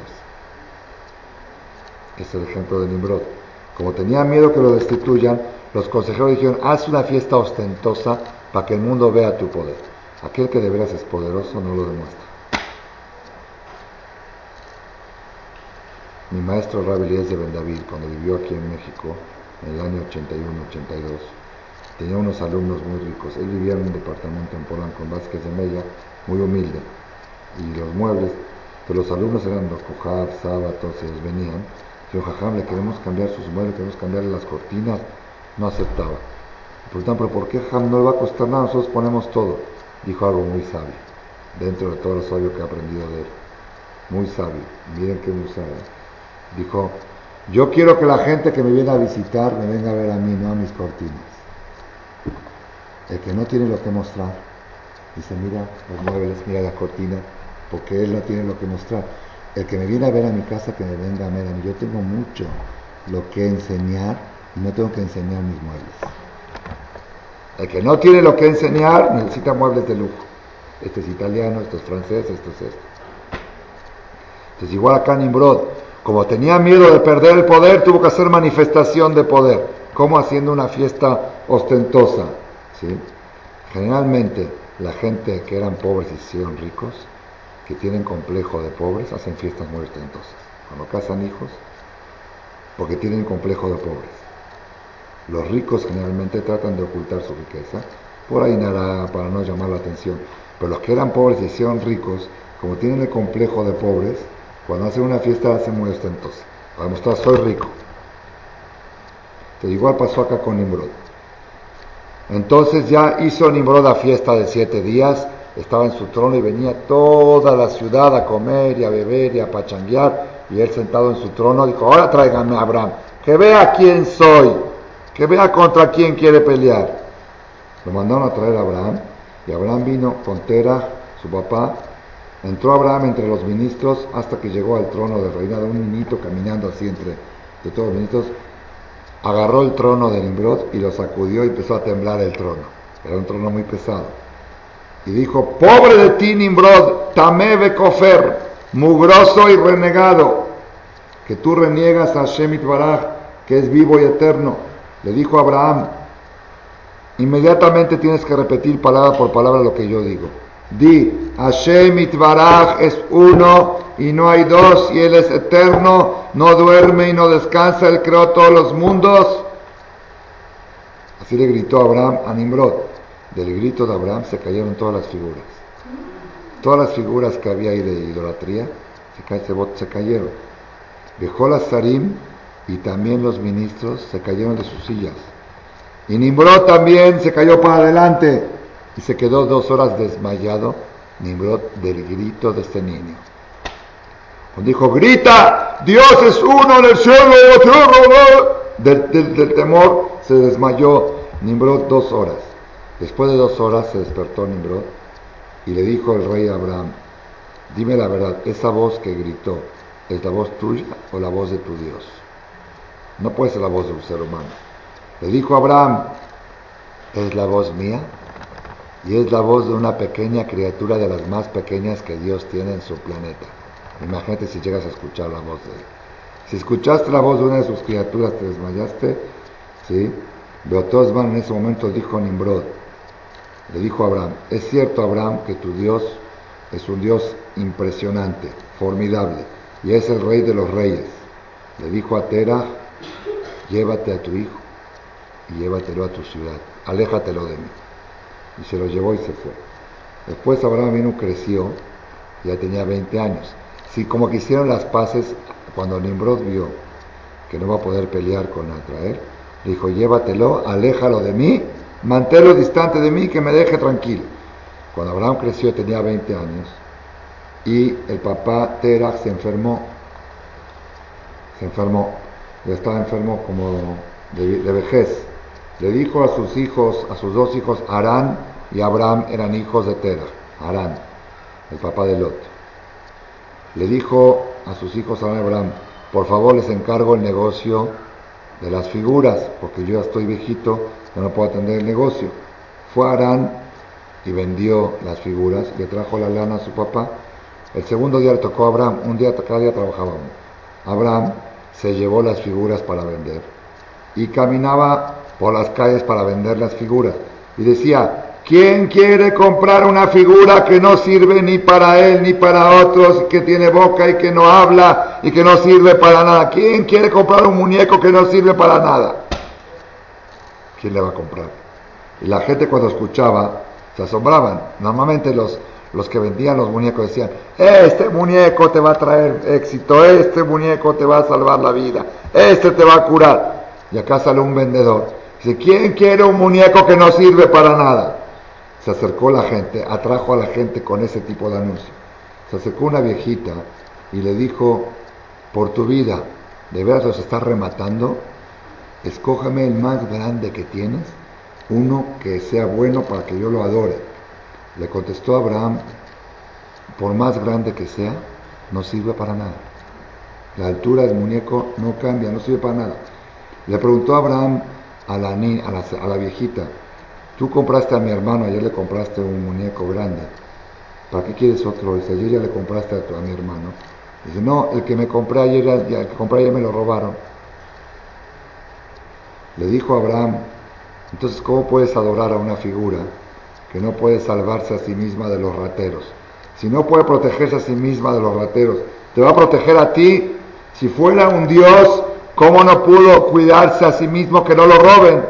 es. Es el ejemplo de Nimrod. Como tenía miedo que lo destituyan, los consejeros dijeron, haz una fiesta ostentosa para que el mundo vea tu poder. Aquel que de veras es poderoso no lo demuestra. Mi maestro Rabbi Eliezer Ben David, cuando vivió aquí en México, en el año ochenta y uno ochenta y dos, tenía unos alumnos muy ricos. Él vivía en un departamento en Polanco, en Vázquez de Mella, muy humilde. Y los muebles, pero los alumnos eran Rocojar, Saba, todos ellos venían. Yo, Jajam, le queremos cambiar sus muebles, queremos cambiarle las cortinas. No aceptaba. Le preguntaban, pero ¿por qué, Jajam? No le va a costar nada, nosotros ponemos todo. Dijo algo muy sabio, dentro de todo lo sabio que he aprendido de él. Muy sabio, miren qué muy sabio. Dijo, yo quiero que la gente que me viene a visitar me venga a ver a mí, no a mis cortinas. El que no tiene lo que mostrar, dice, mira los muebles, mira la cortina, porque él no tiene lo que mostrar. El que me viene a ver a mi casa, que me venga a ver a mí. Yo tengo mucho lo que enseñar y no tengo que enseñar mis muebles. El que no tiene lo que enseñar necesita muebles de lujo. Este es italiano, este es francés, esto es esto. Entonces igual acá Nimrod, como tenía miedo de perder el poder, tuvo que hacer manifestación de poder. ¿Cómo? Haciendo una fiesta ostentosa, ¿sí? Generalmente la gente que eran pobres y se hicieron ricos, que tienen complejo de pobres, hacen fiestas muy ostentosas. Cuando casan hijos, porque tienen complejo de pobres. Los ricos generalmente tratan de ocultar su riqueza, por ahí nada, para no llamar la atención. Pero los que eran pobres y se hicieron ricos, como tienen el complejo de pobres, cuando hacen una fiesta la hacen muy ostentosa, para demostrar soy rico. Entonces igual pasó acá con Nimrod. Entonces ya hizo Nimrod la fiesta de siete días, estaba en su trono y venía toda la ciudad a comer y a beber y a pachanguear, y él sentado en su trono dijo, ahora tráiganme a Abraham, que vea quién soy, que vea contra quién quiere pelear. Lo mandaron a traer a Abraham, y Abraham vino con Terah, su papá. Entró Abraham entre los ministros hasta que llegó al trono del reinado, un niñito caminando así entre de todos los ministros. Agarró el trono de Nimrod y lo sacudió y empezó a temblar el trono. Era un trono muy pesado. Y dijo, pobre de ti Nimrod, tamé bekofer, mugroso y renegado, que tú reniegas a Hashem Itbaraj, que es vivo y eterno. Le dijo a Abraham, inmediatamente tienes que repetir palabra por palabra lo que yo digo. Di, Hashem Itbaraj es uno y no hay dos, y Él es eterno, no duerme y no descansa, Él creó todos los mundos. Así le gritó Abraham a Nimrod. Del grito de Abraham se cayeron todas las figuras. Todas las figuras que había ahí de idolatría se, ca- se, se cayeron. Dejó las Sarim y también los ministros se cayeron de sus sillas. Y Nimrod también se cayó para adelante y se quedó dos horas desmayado Nimrod del grito de este niño. Cuando dijo, grita, Dios es uno en el cielo, del, del, del temor se desmayó Nimrod dos horas. Después de dos horas se despertó Nimrod y le dijo el rey a Abraham, dime la verdad, ¿esa voz que gritó es la voz tuya o la voz de tu Dios? No puede ser la voz de un ser humano. Le dijo a Abraham, es la voz mía y es la voz de una pequeña criatura de las más pequeñas que Dios tiene en su planeta. Imagínate si llegas a escuchar la voz de él. Si escuchaste la voz de una de sus criaturas, te desmayaste, ¿sí? Beotosman en ese momento dijo Nimrod, le dijo a Abraham, es cierto Abraham que tu Dios es un Dios impresionante, formidable, y es el rey de los reyes. Le dijo a Terah, llévate a tu hijo y llévatelo a tu ciudad, aléjatelo de mí. Y se lo llevó y se fue. Después Abraham vino, creció, ya tenía veinte años. Sí, como que hicieron las paces, cuando Nimrod vio que no va a poder pelear con Israel, le dijo, llévatelo, aléjalo de mí, manténlo distante de mí, que me deje tranquilo. Cuando Abraham creció tenía veinte años y el papá Terah se enfermó, se enfermó, ya estaba enfermo como de, de vejez. Le dijo a sus hijos, a sus dos hijos, Harán y Abraham eran hijos de Terah, Harán, el papá de Lot. Le dijo a sus hijos, Harán y Abraham, por favor les encargo el negocio de las figuras, porque yo ya estoy viejito, ya no puedo atender el negocio. Fue a Harán y vendió las figuras, le trajo la lana a su papá. El segundo día le tocó a Abraham, un día, cada día trabajaba uno. Abraham se llevó las figuras para vender y caminaba por las calles para vender las figuras y decía, ¿quién quiere comprar una figura que no sirve ni para él ni para otros, que tiene boca y que no habla y que no sirve para nada? ¿Quién quiere comprar un muñeco que no sirve para nada? ¿Quién le va a comprar? Y la gente cuando escuchaba se asombraban. Normalmente los, los que vendían los muñecos decían, este muñeco te va a traer éxito, este muñeco te va a salvar la vida, este te va a curar. Y acá sale un vendedor, dice, ¿quién quiere un muñeco que no sirve para nada? Se acercó la gente, atrajo a la gente con ese tipo de anuncio. Se acercó una viejita y le dijo, por tu vida, ¿de veras los estás rematando? Escógeme el más grande que tienes uno que sea bueno para que yo lo adore. Le contestó Abraham, por más grande que sea, no sirve para nada. La altura del muñeco no cambia, no sirve para nada. Le preguntó Abraham a la, ni, a la, a la viejita, tú compraste a mi hermano, ayer le compraste un muñeco grande, ¿para qué quieres otro? Dice, ayer ya le compraste a, tu, a mi hermano. Dice, no, el que me compré ayer, ya, el que compré ayer me lo robaron. Le dijo a Abraham, entonces ¿cómo puedes adorar a una figura que no puede salvarse a sí misma de los rateros? Si no puede protegerse a sí misma de los rateros, ¿te va a proteger a ti? Si fuera un Dios, ¿cómo no pudo cuidarse a sí mismo que no lo roben?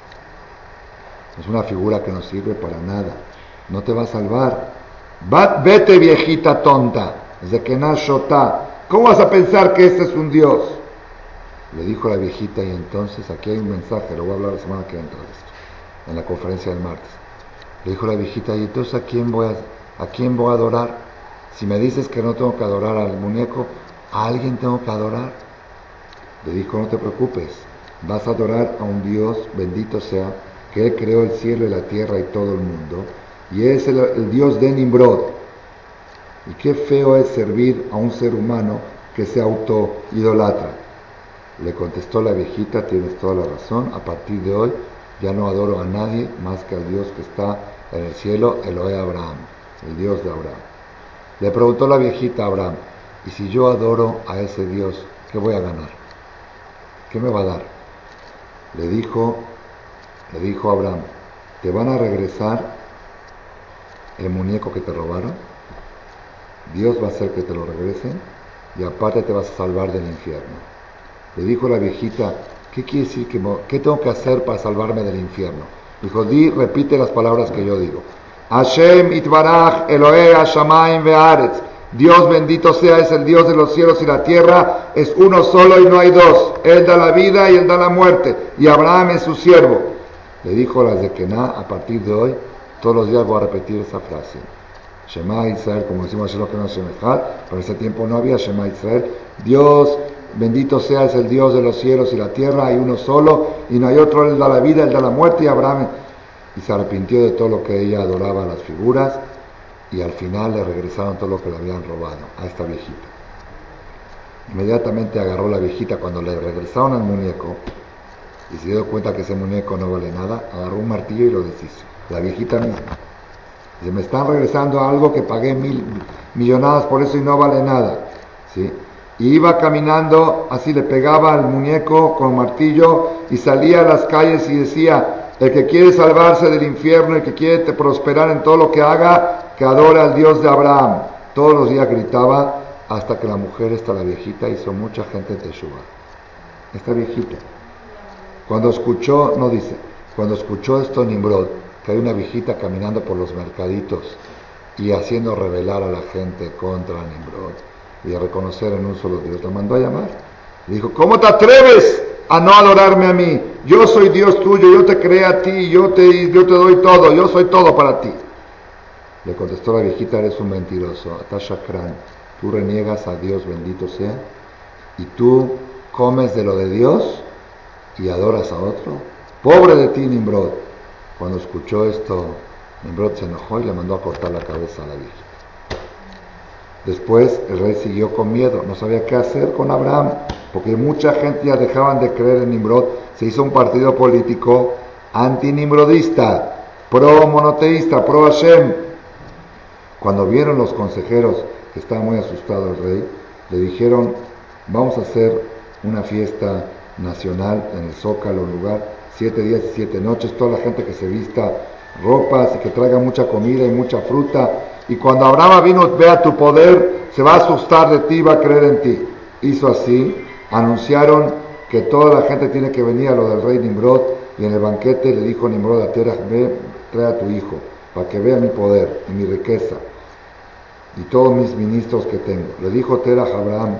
Es una figura que no sirve para nada, no te va a salvar. Vete, viejita tonta, desde que Shotá, ¿cómo vas a pensar que este es un Dios? Le dijo la viejita, y entonces aquí hay un mensaje, lo voy a hablar la semana que entra de esto, en la conferencia del martes. Le dijo la viejita, y entonces ¿a quién voy a, a quién voy a adorar? Si me dices que no tengo que adorar al muñeco, ¿a alguien tengo que adorar? Le dijo, no te preocupes, vas a adorar a un Dios, bendito sea, que Él creó el cielo y la tierra y todo el mundo, y es el, el Dios de Nimrod. Y qué feo es servir a un ser humano que se auto-idolatra. Le contestó la viejita, tienes toda la razón, a partir de hoy ya no adoro a nadie más que al Dios que está en el cielo, Elohe Abraham, el Dios de Abraham. Le preguntó la viejita a Abraham, ¿y si yo adoro a ese Dios, qué voy a ganar? ¿Qué me va a dar? Le dijo, le dijo a Abraham, ¿te van a regresar el muñeco que te robaron? Dios va a hacer que te lo regresen y aparte te vas a salvar del infierno. Le dijo la viejita, ¿qué quiere decir? Que, ¿Qué tengo que hacer para salvarme del infierno? Dijo, di, repite las palabras que yo digo. Hashem itbaraj Elohe hashamayim ve'aretz. Dios bendito sea, es el Dios de los cielos y la tierra, es uno solo y no hay dos. Él da la vida y Él da la muerte, y Abraham es su siervo. Le dijo a las de Kená, a partir de hoy, todos los días voy a repetir esa frase. Shema Israel, como decimos, pero en ese tiempo no había Shema Israel. Dios bendito sea, es el Dios de los cielos y la tierra, hay uno solo y no hay otro. Él da la vida, Él da la muerte. Y Abraham y se arrepintió de todo lo que ella adoraba a las figuras, y al final le regresaron todo lo que le habían robado a esta viejita. Inmediatamente agarró la viejita cuando le regresaron al muñeco y se dio cuenta que ese muñeco no vale nada, agarró un martillo y lo deshizo, la viejita misma. Dice, me están regresando algo que pagué mil millonadas por eso y no vale nada, ¿sí? Y iba caminando, así le pegaba al muñeco con martillo y salía a las calles y decía, el que quiere salvarse del infierno, el que quiere prosperar en todo lo que haga, que adore al Dios de Abraham. Todos los días gritaba hasta que la mujer, esta la viejita, hizo mucha gente teshuva. Esta viejita, cuando escuchó, no dice, cuando escuchó esto Nimrod, que hay una viejita caminando por los mercaditos y haciendo rebelar a la gente contra Nimrod y a reconocer en un solo Dios, la mandó a llamar. Le dijo, ¿cómo te atreves a no adorarme a mí? Yo soy Dios tuyo, yo te creé a ti, yo te, yo te doy todo, yo soy todo para ti. Le contestó la viejita, eres un mentiroso, Atashakran, tú reniegas a Dios, bendito sea, y tú comes de lo de Dios y adoras a otro. Pobre de ti, Nimrod. Cuando escuchó esto, Nimrod se enojó y le mandó a cortar la cabeza a la viejita. Después el rey siguió con miedo, no sabía qué hacer con Abraham, porque mucha gente ya dejaban de creer en Nimrod. Se hizo un partido político anti-nimrodista, pro-monoteísta, pro-Hashem. Cuando vieron los consejeros que estaba muy asustado el rey, le dijeron, vamos a hacer una fiesta nacional en el Zócalo, lugar, siete días y siete noches, toda la gente que se vista ropas y que traiga mucha comida y mucha fruta, y cuando Abraham vino vea tu poder, se va a asustar de ti y va a creer en ti. Hizo así, anunciaron que toda la gente tiene que venir a lo del rey Nimrod, y en el banquete le dijo Nimrod a Terah, ve, trae a tu hijo, para que vea mi poder y mi riqueza, y todos mis ministros que tengo. Le dijo Terah a Abraham,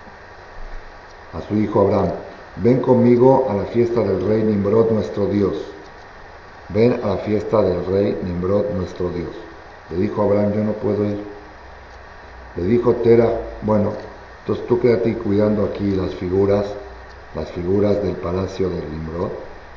a su hijo Abraham, ven conmigo a la fiesta del rey Nimrod nuestro Dios. Ven a la fiesta del rey Nimrod nuestro Dios. Le dijo Abraham, yo no puedo ir. Le dijo Terah, bueno, entonces tú quédate cuidando aquí las figuras, las figuras del palacio de Nimrod,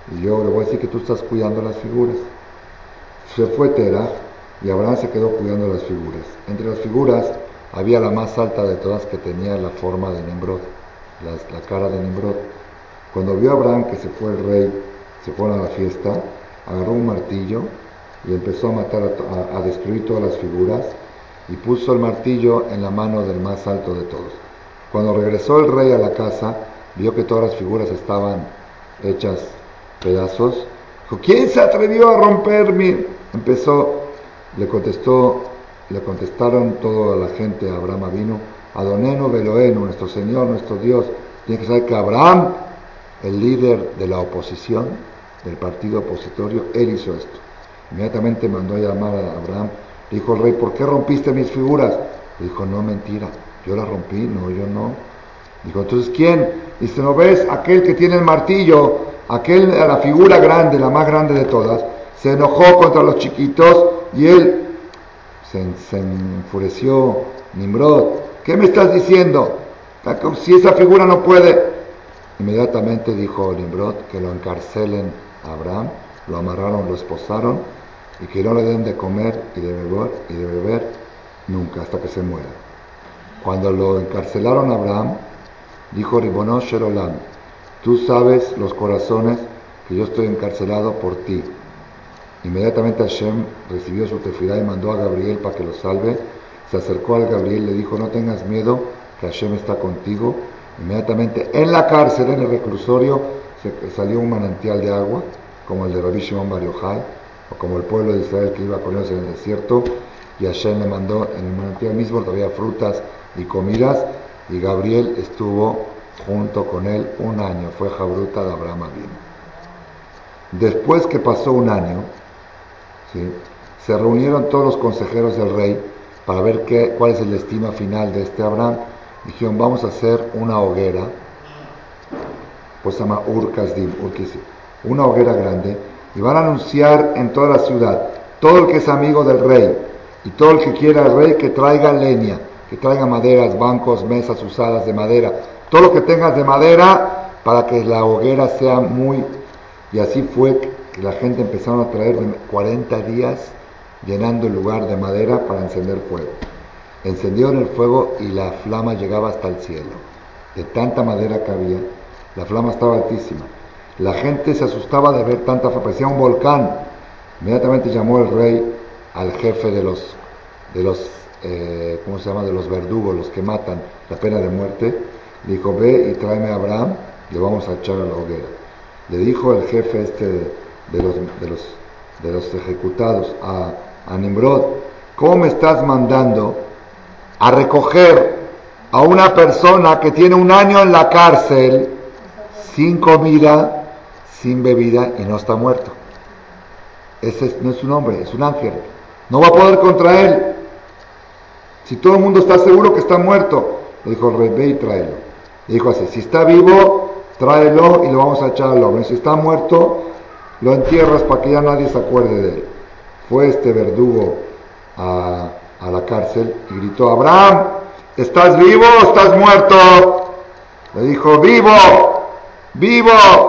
y yo le voy a decir que tú estás cuidando las figuras. Se fue Terah y Abraham se quedó cuidando las figuras. Entre las figuras había la más alta de todas, que tenía la forma de Nimrod, la, la cara de Nimrod. Cuando vio a Abraham que se fue el rey, se fueron a la fiesta, agarró un martillo y empezó a matar, a, a, a destruir todas las figuras, y puso el martillo en la mano del más alto de todos. Cuando regresó el rey a la casa, vio que todas las figuras estaban hechas pedazos. Dijo: ¿quién se atrevió a romper mi...? Empezó, le contestó, le contestaron toda la gente a Abraham vino: Adonenu Beloenu, nuestro Señor, nuestro Dios. Tiene que saber que Abraham, el líder de la oposición, del partido opositorio, él hizo esto. Inmediatamente mandó a llamar a Abraham. Dijo el rey: ¿por qué rompiste mis figuras? Dijo: no, mentira, yo las rompí, no, yo no. Dijo: entonces, ¿quién? Dice: ¿no ves? Aquel que tiene el martillo, aquel, la figura grande, la más grande de todas, se enojó contra los chiquitos y él se, se enfureció. Nimrod, ¿qué me estás diciendo? Si esa figura no puede. Inmediatamente dijo Nimrod que lo encarcelen a Abraham, lo amarraron, lo esposaron, y que no le den de comer y de beber, y de beber nunca, hasta que se muera. Cuando lo encarcelaron a Abraham, dijo Ribono Shel Olam: tú sabes los corazones que yo estoy encarcelado por ti. Inmediatamente Hashem recibió su tefilá y mandó a Gabriel para que lo salve. Se acercó al Gabriel y le dijo: no tengas miedo, que Hashem está contigo. Inmediatamente en la cárcel, en el reclusorio, se salió un manantial de agua, como el de Rabbi Shimon Bar Yochai, o como el pueblo de Israel que iba con ellos en el desierto, y Hashem le mandó en el manantial mismo, todavía frutas y comidas, y Gabriel estuvo junto con él un año, fue Jabruta de Abraham Avinu. Después que pasó un año, ¿sí?, se reunieron todos los consejeros del rey para ver qué, cuál es el destino final de este Abraham. Dijeron: vamos a hacer una hoguera, pues se llama Ur Kasdim, Ur Kisdim, una hoguera grande, y van a anunciar en toda la ciudad: todo el que es amigo del rey y todo el que quiera al rey, que traiga leña, que traiga maderas, bancos, mesas usadas de madera, todo lo que tengas de madera, para que la hoguera sea muy... Y así fue que la gente empezaron a traer cuarenta días llenando el lugar de madera para encender fuego. Encendieron el fuego y la flama llegaba hasta el cielo. De tanta madera que había, la flama estaba altísima. La gente se asustaba de ver tanta flama, parecía un volcán. Inmediatamente llamó el rey al jefe de los, de los eh, ¿cómo se llama?, de los verdugos, los que matan la pena de muerte. Le dijo: ve y tráeme a Abraham, le vamos a echar a la hoguera. Le dijo el jefe este de, de, los, de, los, de los ejecutados a, a Nimrod: ¿cómo me estás mandando a recoger a una persona que tiene un año en la cárcel, sin comida, sin bebida, y no está muerto? Ese no es un hombre, es un ángel. No va a poder contra él. Si todo el mundo está seguro que está muerto. Le dijo el rey: ve y tráelo. Le dijo así: si está vivo, tráelo y lo vamos a echar al horno. Y si está muerto, lo entierras para que ya nadie se acuerde de él. Fue este verdugo a, a la cárcel y gritó: Abraham, ¿estás vivo o estás muerto? Le dijo: vivo, vivo.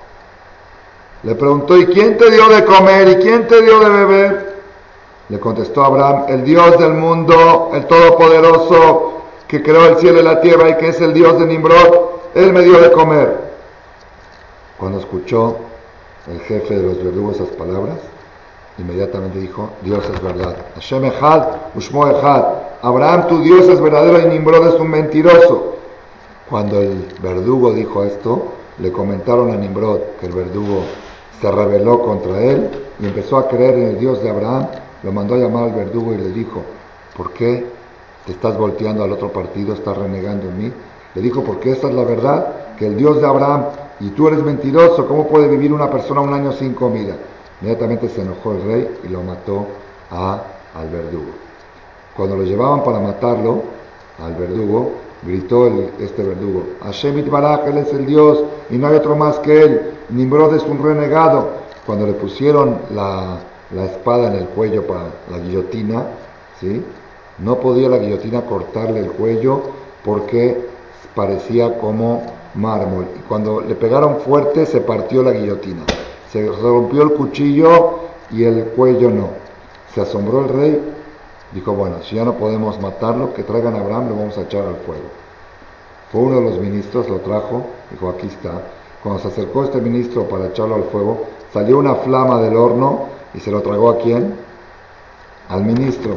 Le preguntó: ¿y quién te dio de comer? ¿Y quién te dio de beber? Le contestó Abraham: el Dios del mundo, el Todopoderoso, que creó el cielo y la tierra y que es el Dios de Nimrod, él me dio de comer. Cuando escuchó el jefe de los verdugos esas palabras, inmediatamente dijo: Dios es verdad. Hashem Echad, Ushmo Echad. Abraham, tu Dios es verdadero y Nimrod es un mentiroso. Cuando el verdugo dijo esto, le comentaron a Nimrod que el verdugo se rebeló contra él y empezó a creer en el Dios de Abraham. Lo mandó a llamar al verdugo y le dijo: ¿por qué te estás volteando al otro partido? ¿Estás renegando en mí? Le dijo: porque esta es la verdad, que el Dios de Abraham, y tú eres mentiroso. ¿Cómo puede vivir una persona un año sin comida? Inmediatamente se enojó el rey y lo mató a, al verdugo. Cuando lo llevaban para matarlo, al verdugo, gritó el, este verdugo: Hashem Itbaraj, él es el Dios y no hay otro más que él. Nimrod es un renegado. Cuando le pusieron la, la espada en el cuello para la guillotina, ¿sí?, no podía la guillotina cortarle el cuello porque parecía como mármol. Y cuando le pegaron fuerte, se partió la guillotina. Se rompió el cuchillo y el cuello no. Se asombró el rey. Dijo, bueno, si ya no podemos matarlo, que traigan a Abraham, lo vamos a echar al fuego. Fue uno de los ministros, lo trajo, dijo, aquí está. Cuando se acercó este ministro para echarlo al fuego, salió una flama del horno y se lo tragó ¿a quién? Al ministro.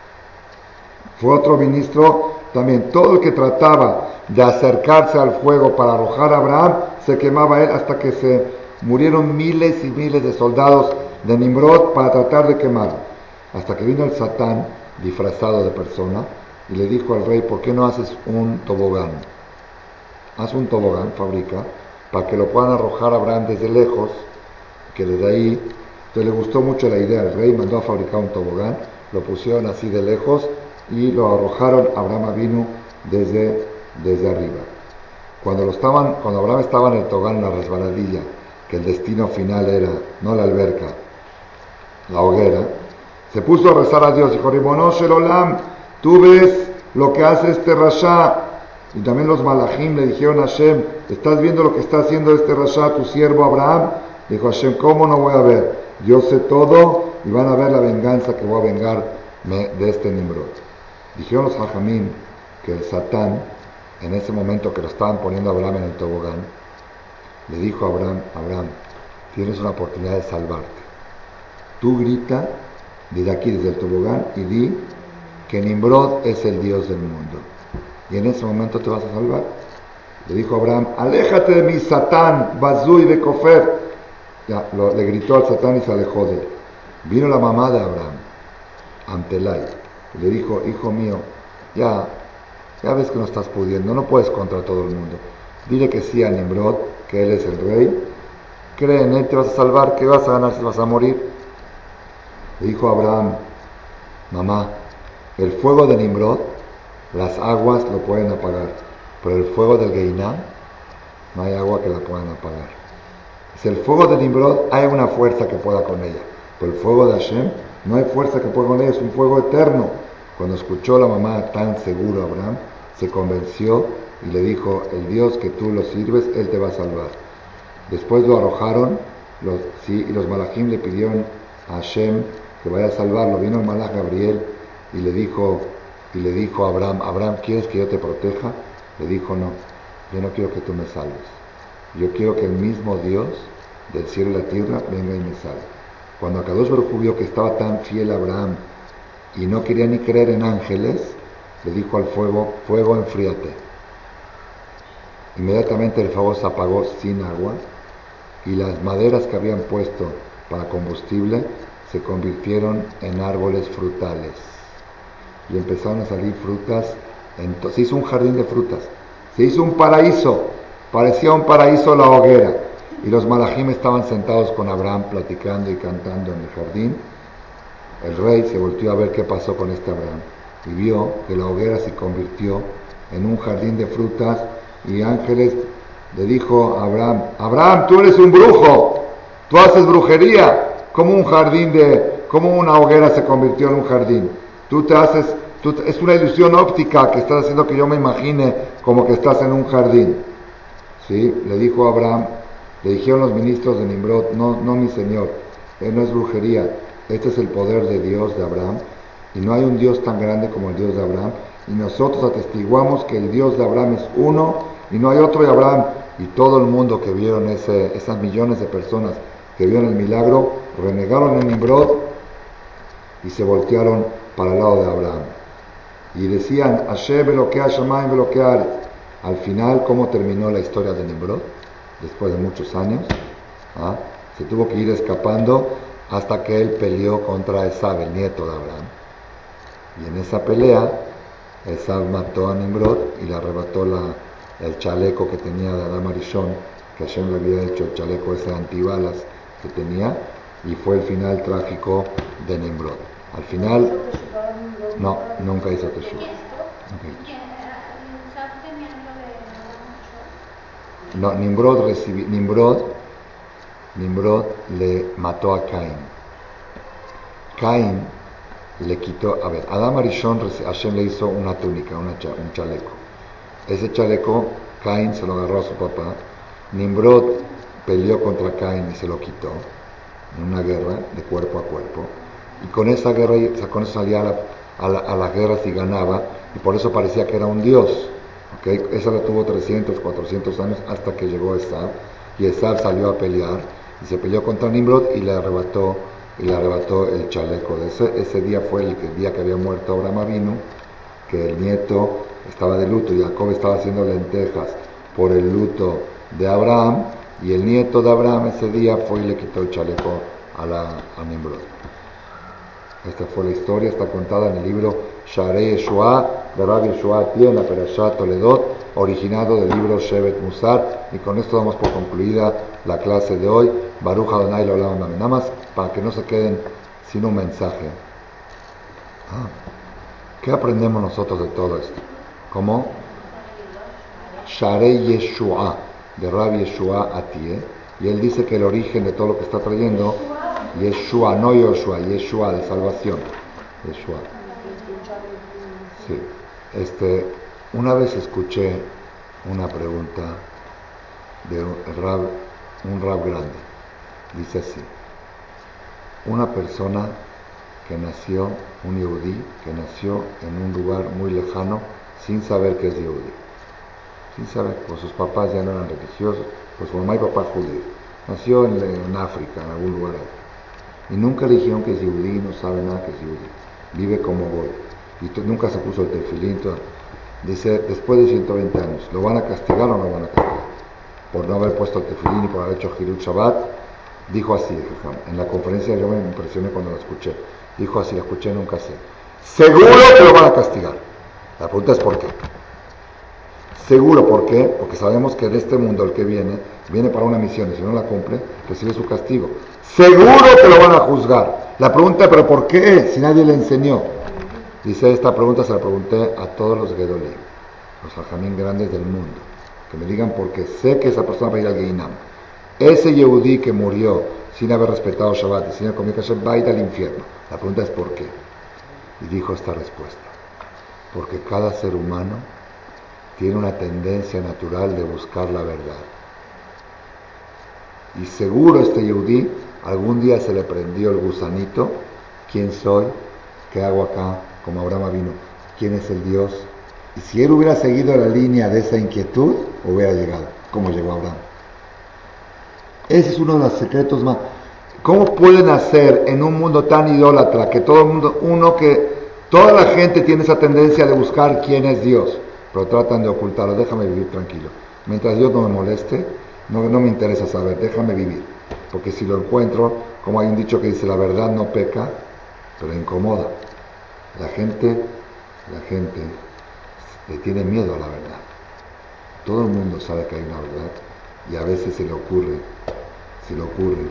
Fue otro ministro, también todo el que trataba de acercarse al fuego para arrojar a Abraham, se quemaba él hasta que se murieron miles y miles de soldados de Nimrod para tratar de quemarlo. Hasta que vino el Satán, disfrazado de persona, y le dijo al rey, ¿por qué no haces un tobogán? Haz un tobogán, fabrica, para que lo puedan arrojar a Abraham desde lejos, que desde ahí, entonces le gustó mucho la idea, el rey mandó a fabricar un tobogán, lo pusieron así de lejos, y lo arrojaron a Abraham vino desde, desde arriba. Cuando, lo estaban, cuando Abraham estaba en el tobogán, en la resbaladilla, que el destino final era, no la alberca, la hoguera, se puso a rezar a Dios, dijo, Ribono Shel Olam, tú ves lo que hace este Rasha. Y también los malajim le dijeron a Hashem, ¿estás viendo lo que está haciendo este Rasha, tu siervo Abraham? Dijo Hashem, ¿cómo no voy a ver? Yo sé todo y van a ver la venganza que voy a vengarme de este Nimrod. Dijeron los hajamim que el Satán, en ese momento que lo estaban poniendo a Abraham en el tobogán, le dijo a Abraham, Abraham, tienes una oportunidad de salvarte. Tú grita desde aquí, desde el tobogán, y di que Nimrod es el Dios del mundo. Y en ese momento te vas a salvar. Le dijo Abraham, aléjate de mí, Satán, Bazú y de Kofer. Ya, lo, le gritó al Satán y se alejó de él. Vino la mamá de Abraham, Amtelai, y le dijo, hijo mío, ya, ya ves que no estás pudiendo, no puedes contra todo el mundo. Dile que sí a Nimrod, que él es el rey, cree en él, te vas a salvar, ¿qué vas a ganar si vas a morir? Le dijo Abraham, mamá, el fuego de Nimrod, las aguas lo pueden apagar, pero el fuego del Geiná, no hay agua que la puedan apagar. Si el fuego de Nimrod hay una fuerza que pueda con ella, pero el fuego de Hashem no hay fuerza que pueda con ella, es un fuego eterno. Cuando escuchó la mamá tan seguro a Abraham, se convenció y le dijo, el Dios que tú lo sirves, él te va a salvar. Después lo arrojaron, los, sí, y los malajim le pidieron a Hashem que vaya a salvarlo. Vino el malaj Gabriel y le dijo, y le dijo a Abraham, Abraham, ¿quieres que yo te proteja? Le dijo, no, yo no quiero que tú me salves. Yo quiero que el mismo Dios del cielo y la tierra venga y me salve. Cuando Akadosh Baruj Hu vio que estaba tan fiel a Abraham y no quería ni creer en ángeles, le dijo al fuego, fuego, enfríate. Inmediatamente el fuego se apagó sin agua y las maderas que habían puesto para combustible se convirtieron en árboles frutales y empezaron a salir frutas. Entonces, se hizo un jardín de frutas, se hizo un paraíso, parecía un paraíso la hoguera, y los malajim estaban sentados con Abraham platicando y cantando en el jardín. El rey se volteó a ver qué pasó con este Abraham y vio que la hoguera se convirtió en un jardín de frutas, y ángeles le dijo a Abraham, Abraham, tú eres un brujo, tú haces brujería, como un jardín de, como una hoguera se convirtió en un jardín, tú te haces, tú, es una ilusión óptica que estás haciendo que yo me imagine como que estás en un jardín. ¿Sí? Le dijo a Abraham, le dijeron los ministros de Nimrod, no, no mi señor, él no es brujería, este es el poder de Dios de Abraham, y no hay un Dios tan grande como el Dios de Abraham, y nosotros atestiguamos que el Dios de Abraham es uno, y no hay otro de Abraham. Y todo el mundo que vieron ese, esas millones de personas que vieron el milagro, renegaron en Nimrod y se voltearon para el lado de Abraham. Y decían, Hashem Eloquea Shamayim Eloquea Aretz. Al final, ¿cómo terminó la historia de Nimrod? Después de muchos años, ¿ah? se tuvo que ir escapando hasta que él peleó contra Esab, el nieto de Abraham. Y en esa pelea, Esab mató a Nimrod y le arrebató la, el chaleco que tenía de Adam Arishon, que Hashem le había hecho, el chaleco ese antibalas que tenía, y fue el final trágico de Nimrod. Al final, no, nunca hizo Teshuvah. No, Nimrod, recibi, Nimrod, Nimrod le mató a Caín. Caín le quitó, a ver, Adam Arishon, Hashem le hizo una túnica, una, un chaleco. Ese chaleco, Caín se lo agarró a su papá. Nimrod peleó contra Caín y se lo quitó en una guerra de cuerpo a cuerpo, y con esa guerra, con eso salía a, la, a, la, a las guerras y ganaba, y por eso parecía que era un dios. ¿Okay? Esa la tuvo trescientos, cuatrocientos años hasta que llegó Esab, y Esab salió a pelear y se peleó contra Nimrod y le arrebató y le arrebató el chaleco. Ese, ese día fue el, el día que había muerto Abraham Avinu, que el nieto estaba de luto, y Jacob estaba haciendo lentejas por el luto de Abraham, y el nieto de Abraham ese día fue y le quitó el chaleco a, la, a Nimrod. Esta fue la historia, está contada en el libro Sharei Yeshua de Rabbi Yeshua Atié, en la Perashat Toledot, originado del libro Shevet Musar. Y con esto damos por concluida la clase de hoy. Baruch Adonai Leolam Amen. Nada más para que no se queden sin un mensaje. Ah, ¿qué aprendemos nosotros de todo esto? ¿Cómo? Sharei Yeshua de Rabbi Yeshua Atié, y él dice que el origen de todo lo que está trayendo, Yeshua, no Yoshua, Yeshua de salvación, Yeshua. Sí. Este, una vez escuché una pregunta de un rab, un rab grande. Dice así: una persona que nació, un yehudí, que nació en un lugar muy lejano sin saber que es yehudí, sin saber, pues sus papás ya no eran religiosos, pues su mamá y papá judíos, nació en, en África, en algún lugar ahí, y nunca le dijeron que es yehudí, no sabe nada que es yehudí, vive como voy, y t- nunca se puso el tefilín. Dice, después de ciento veinte años, ¿lo van a castigar o no lo van a castigar? Por no haber puesto el tefilín y por haber hecho Hirut Shabbat. Dijo así, en la conferencia, yo me impresioné cuando lo escuché, dijo así, lo escuché en un cassette: seguro que lo van a castigar. La pregunta es ¿por qué? Seguro, ¿por qué? Porque sabemos que en este mundo el que viene, viene para una misión, y si no la cumple, recibe su castigo. Seguro que lo van a juzgar. La pregunta, ¿pero por qué? Si nadie le enseñó. Dice, esta pregunta se la pregunté a todos los Gedolim, los Jajamín grandes del mundo, que me digan, porque sé que esa persona va a ir al Geinam. Ese Yehudí que murió sin haber respetado Shabbat y sin haber comido Kasher va a ir al infierno. La pregunta es ¿por qué? Y dijo esta respuesta: porque cada ser humano tiene una tendencia natural de buscar la verdad. Y seguro este Yehudí algún día se le prendió el gusanito: ¿quién soy? ¿Qué hago acá? Como Abraham vino, ¿quién es el Dios? Y si él hubiera seguido la línea de esa inquietud, hubiera llegado, como llegó Abraham. Ese es uno de los secretos más. ¿Cómo pueden hacer en un mundo tan idólatra que todo el mundo, uno que toda la gente tiene esa tendencia de buscar quién es Dios, pero tratan de ocultarlo? Déjame vivir tranquilo. Mientras Dios no me moleste, no, no me interesa saber, déjame vivir. Porque si lo encuentro, como hay un dicho que dice, la verdad no peca, pero incomoda. La gente, la gente le tiene miedo a la verdad. Todo el mundo sabe que hay una verdad, y a veces se le ocurre, se le ocurre,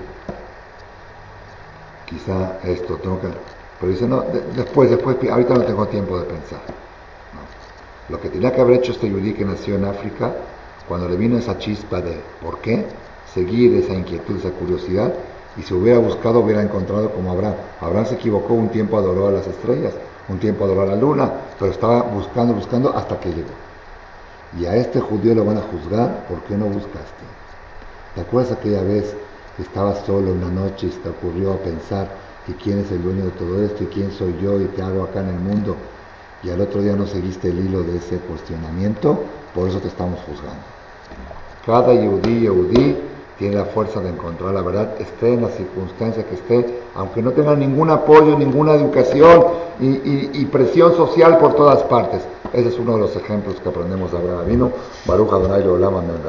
quizá esto tengo que, pero dice, no, de, después, después, ahorita no tengo tiempo de pensar. No. Lo que tenía que haber hecho este yudí que nació en África, cuando le vino esa chispa de ¿por qué? Seguir esa inquietud, esa curiosidad, y si hubiera buscado, hubiera encontrado como Abraham. Abraham se equivocó, un tiempo adoró a las estrellas, un tiempo adoró a la luna, pero estaba buscando, buscando hasta que llegó. Y a este judío lo van a juzgar, ¿por qué no buscaste? ¿Te acuerdas aquella vez que estabas solo una noche y te ocurrió pensar que quién es el dueño de todo esto y quién soy yo y qué hago acá en el mundo? Y al otro día no seguiste el hilo de ese cuestionamiento, por eso te estamos juzgando. Cada yehudí, yehudí tiene la fuerza de encontrar la verdad, esté en la circunstancia que esté, aunque no tenga ningún apoyo, ninguna educación y, y, y presión social por todas partes. Ese es uno de los ejemplos que aprendemos de Abraham Avinu. Baruch Adonai Leolam Amén.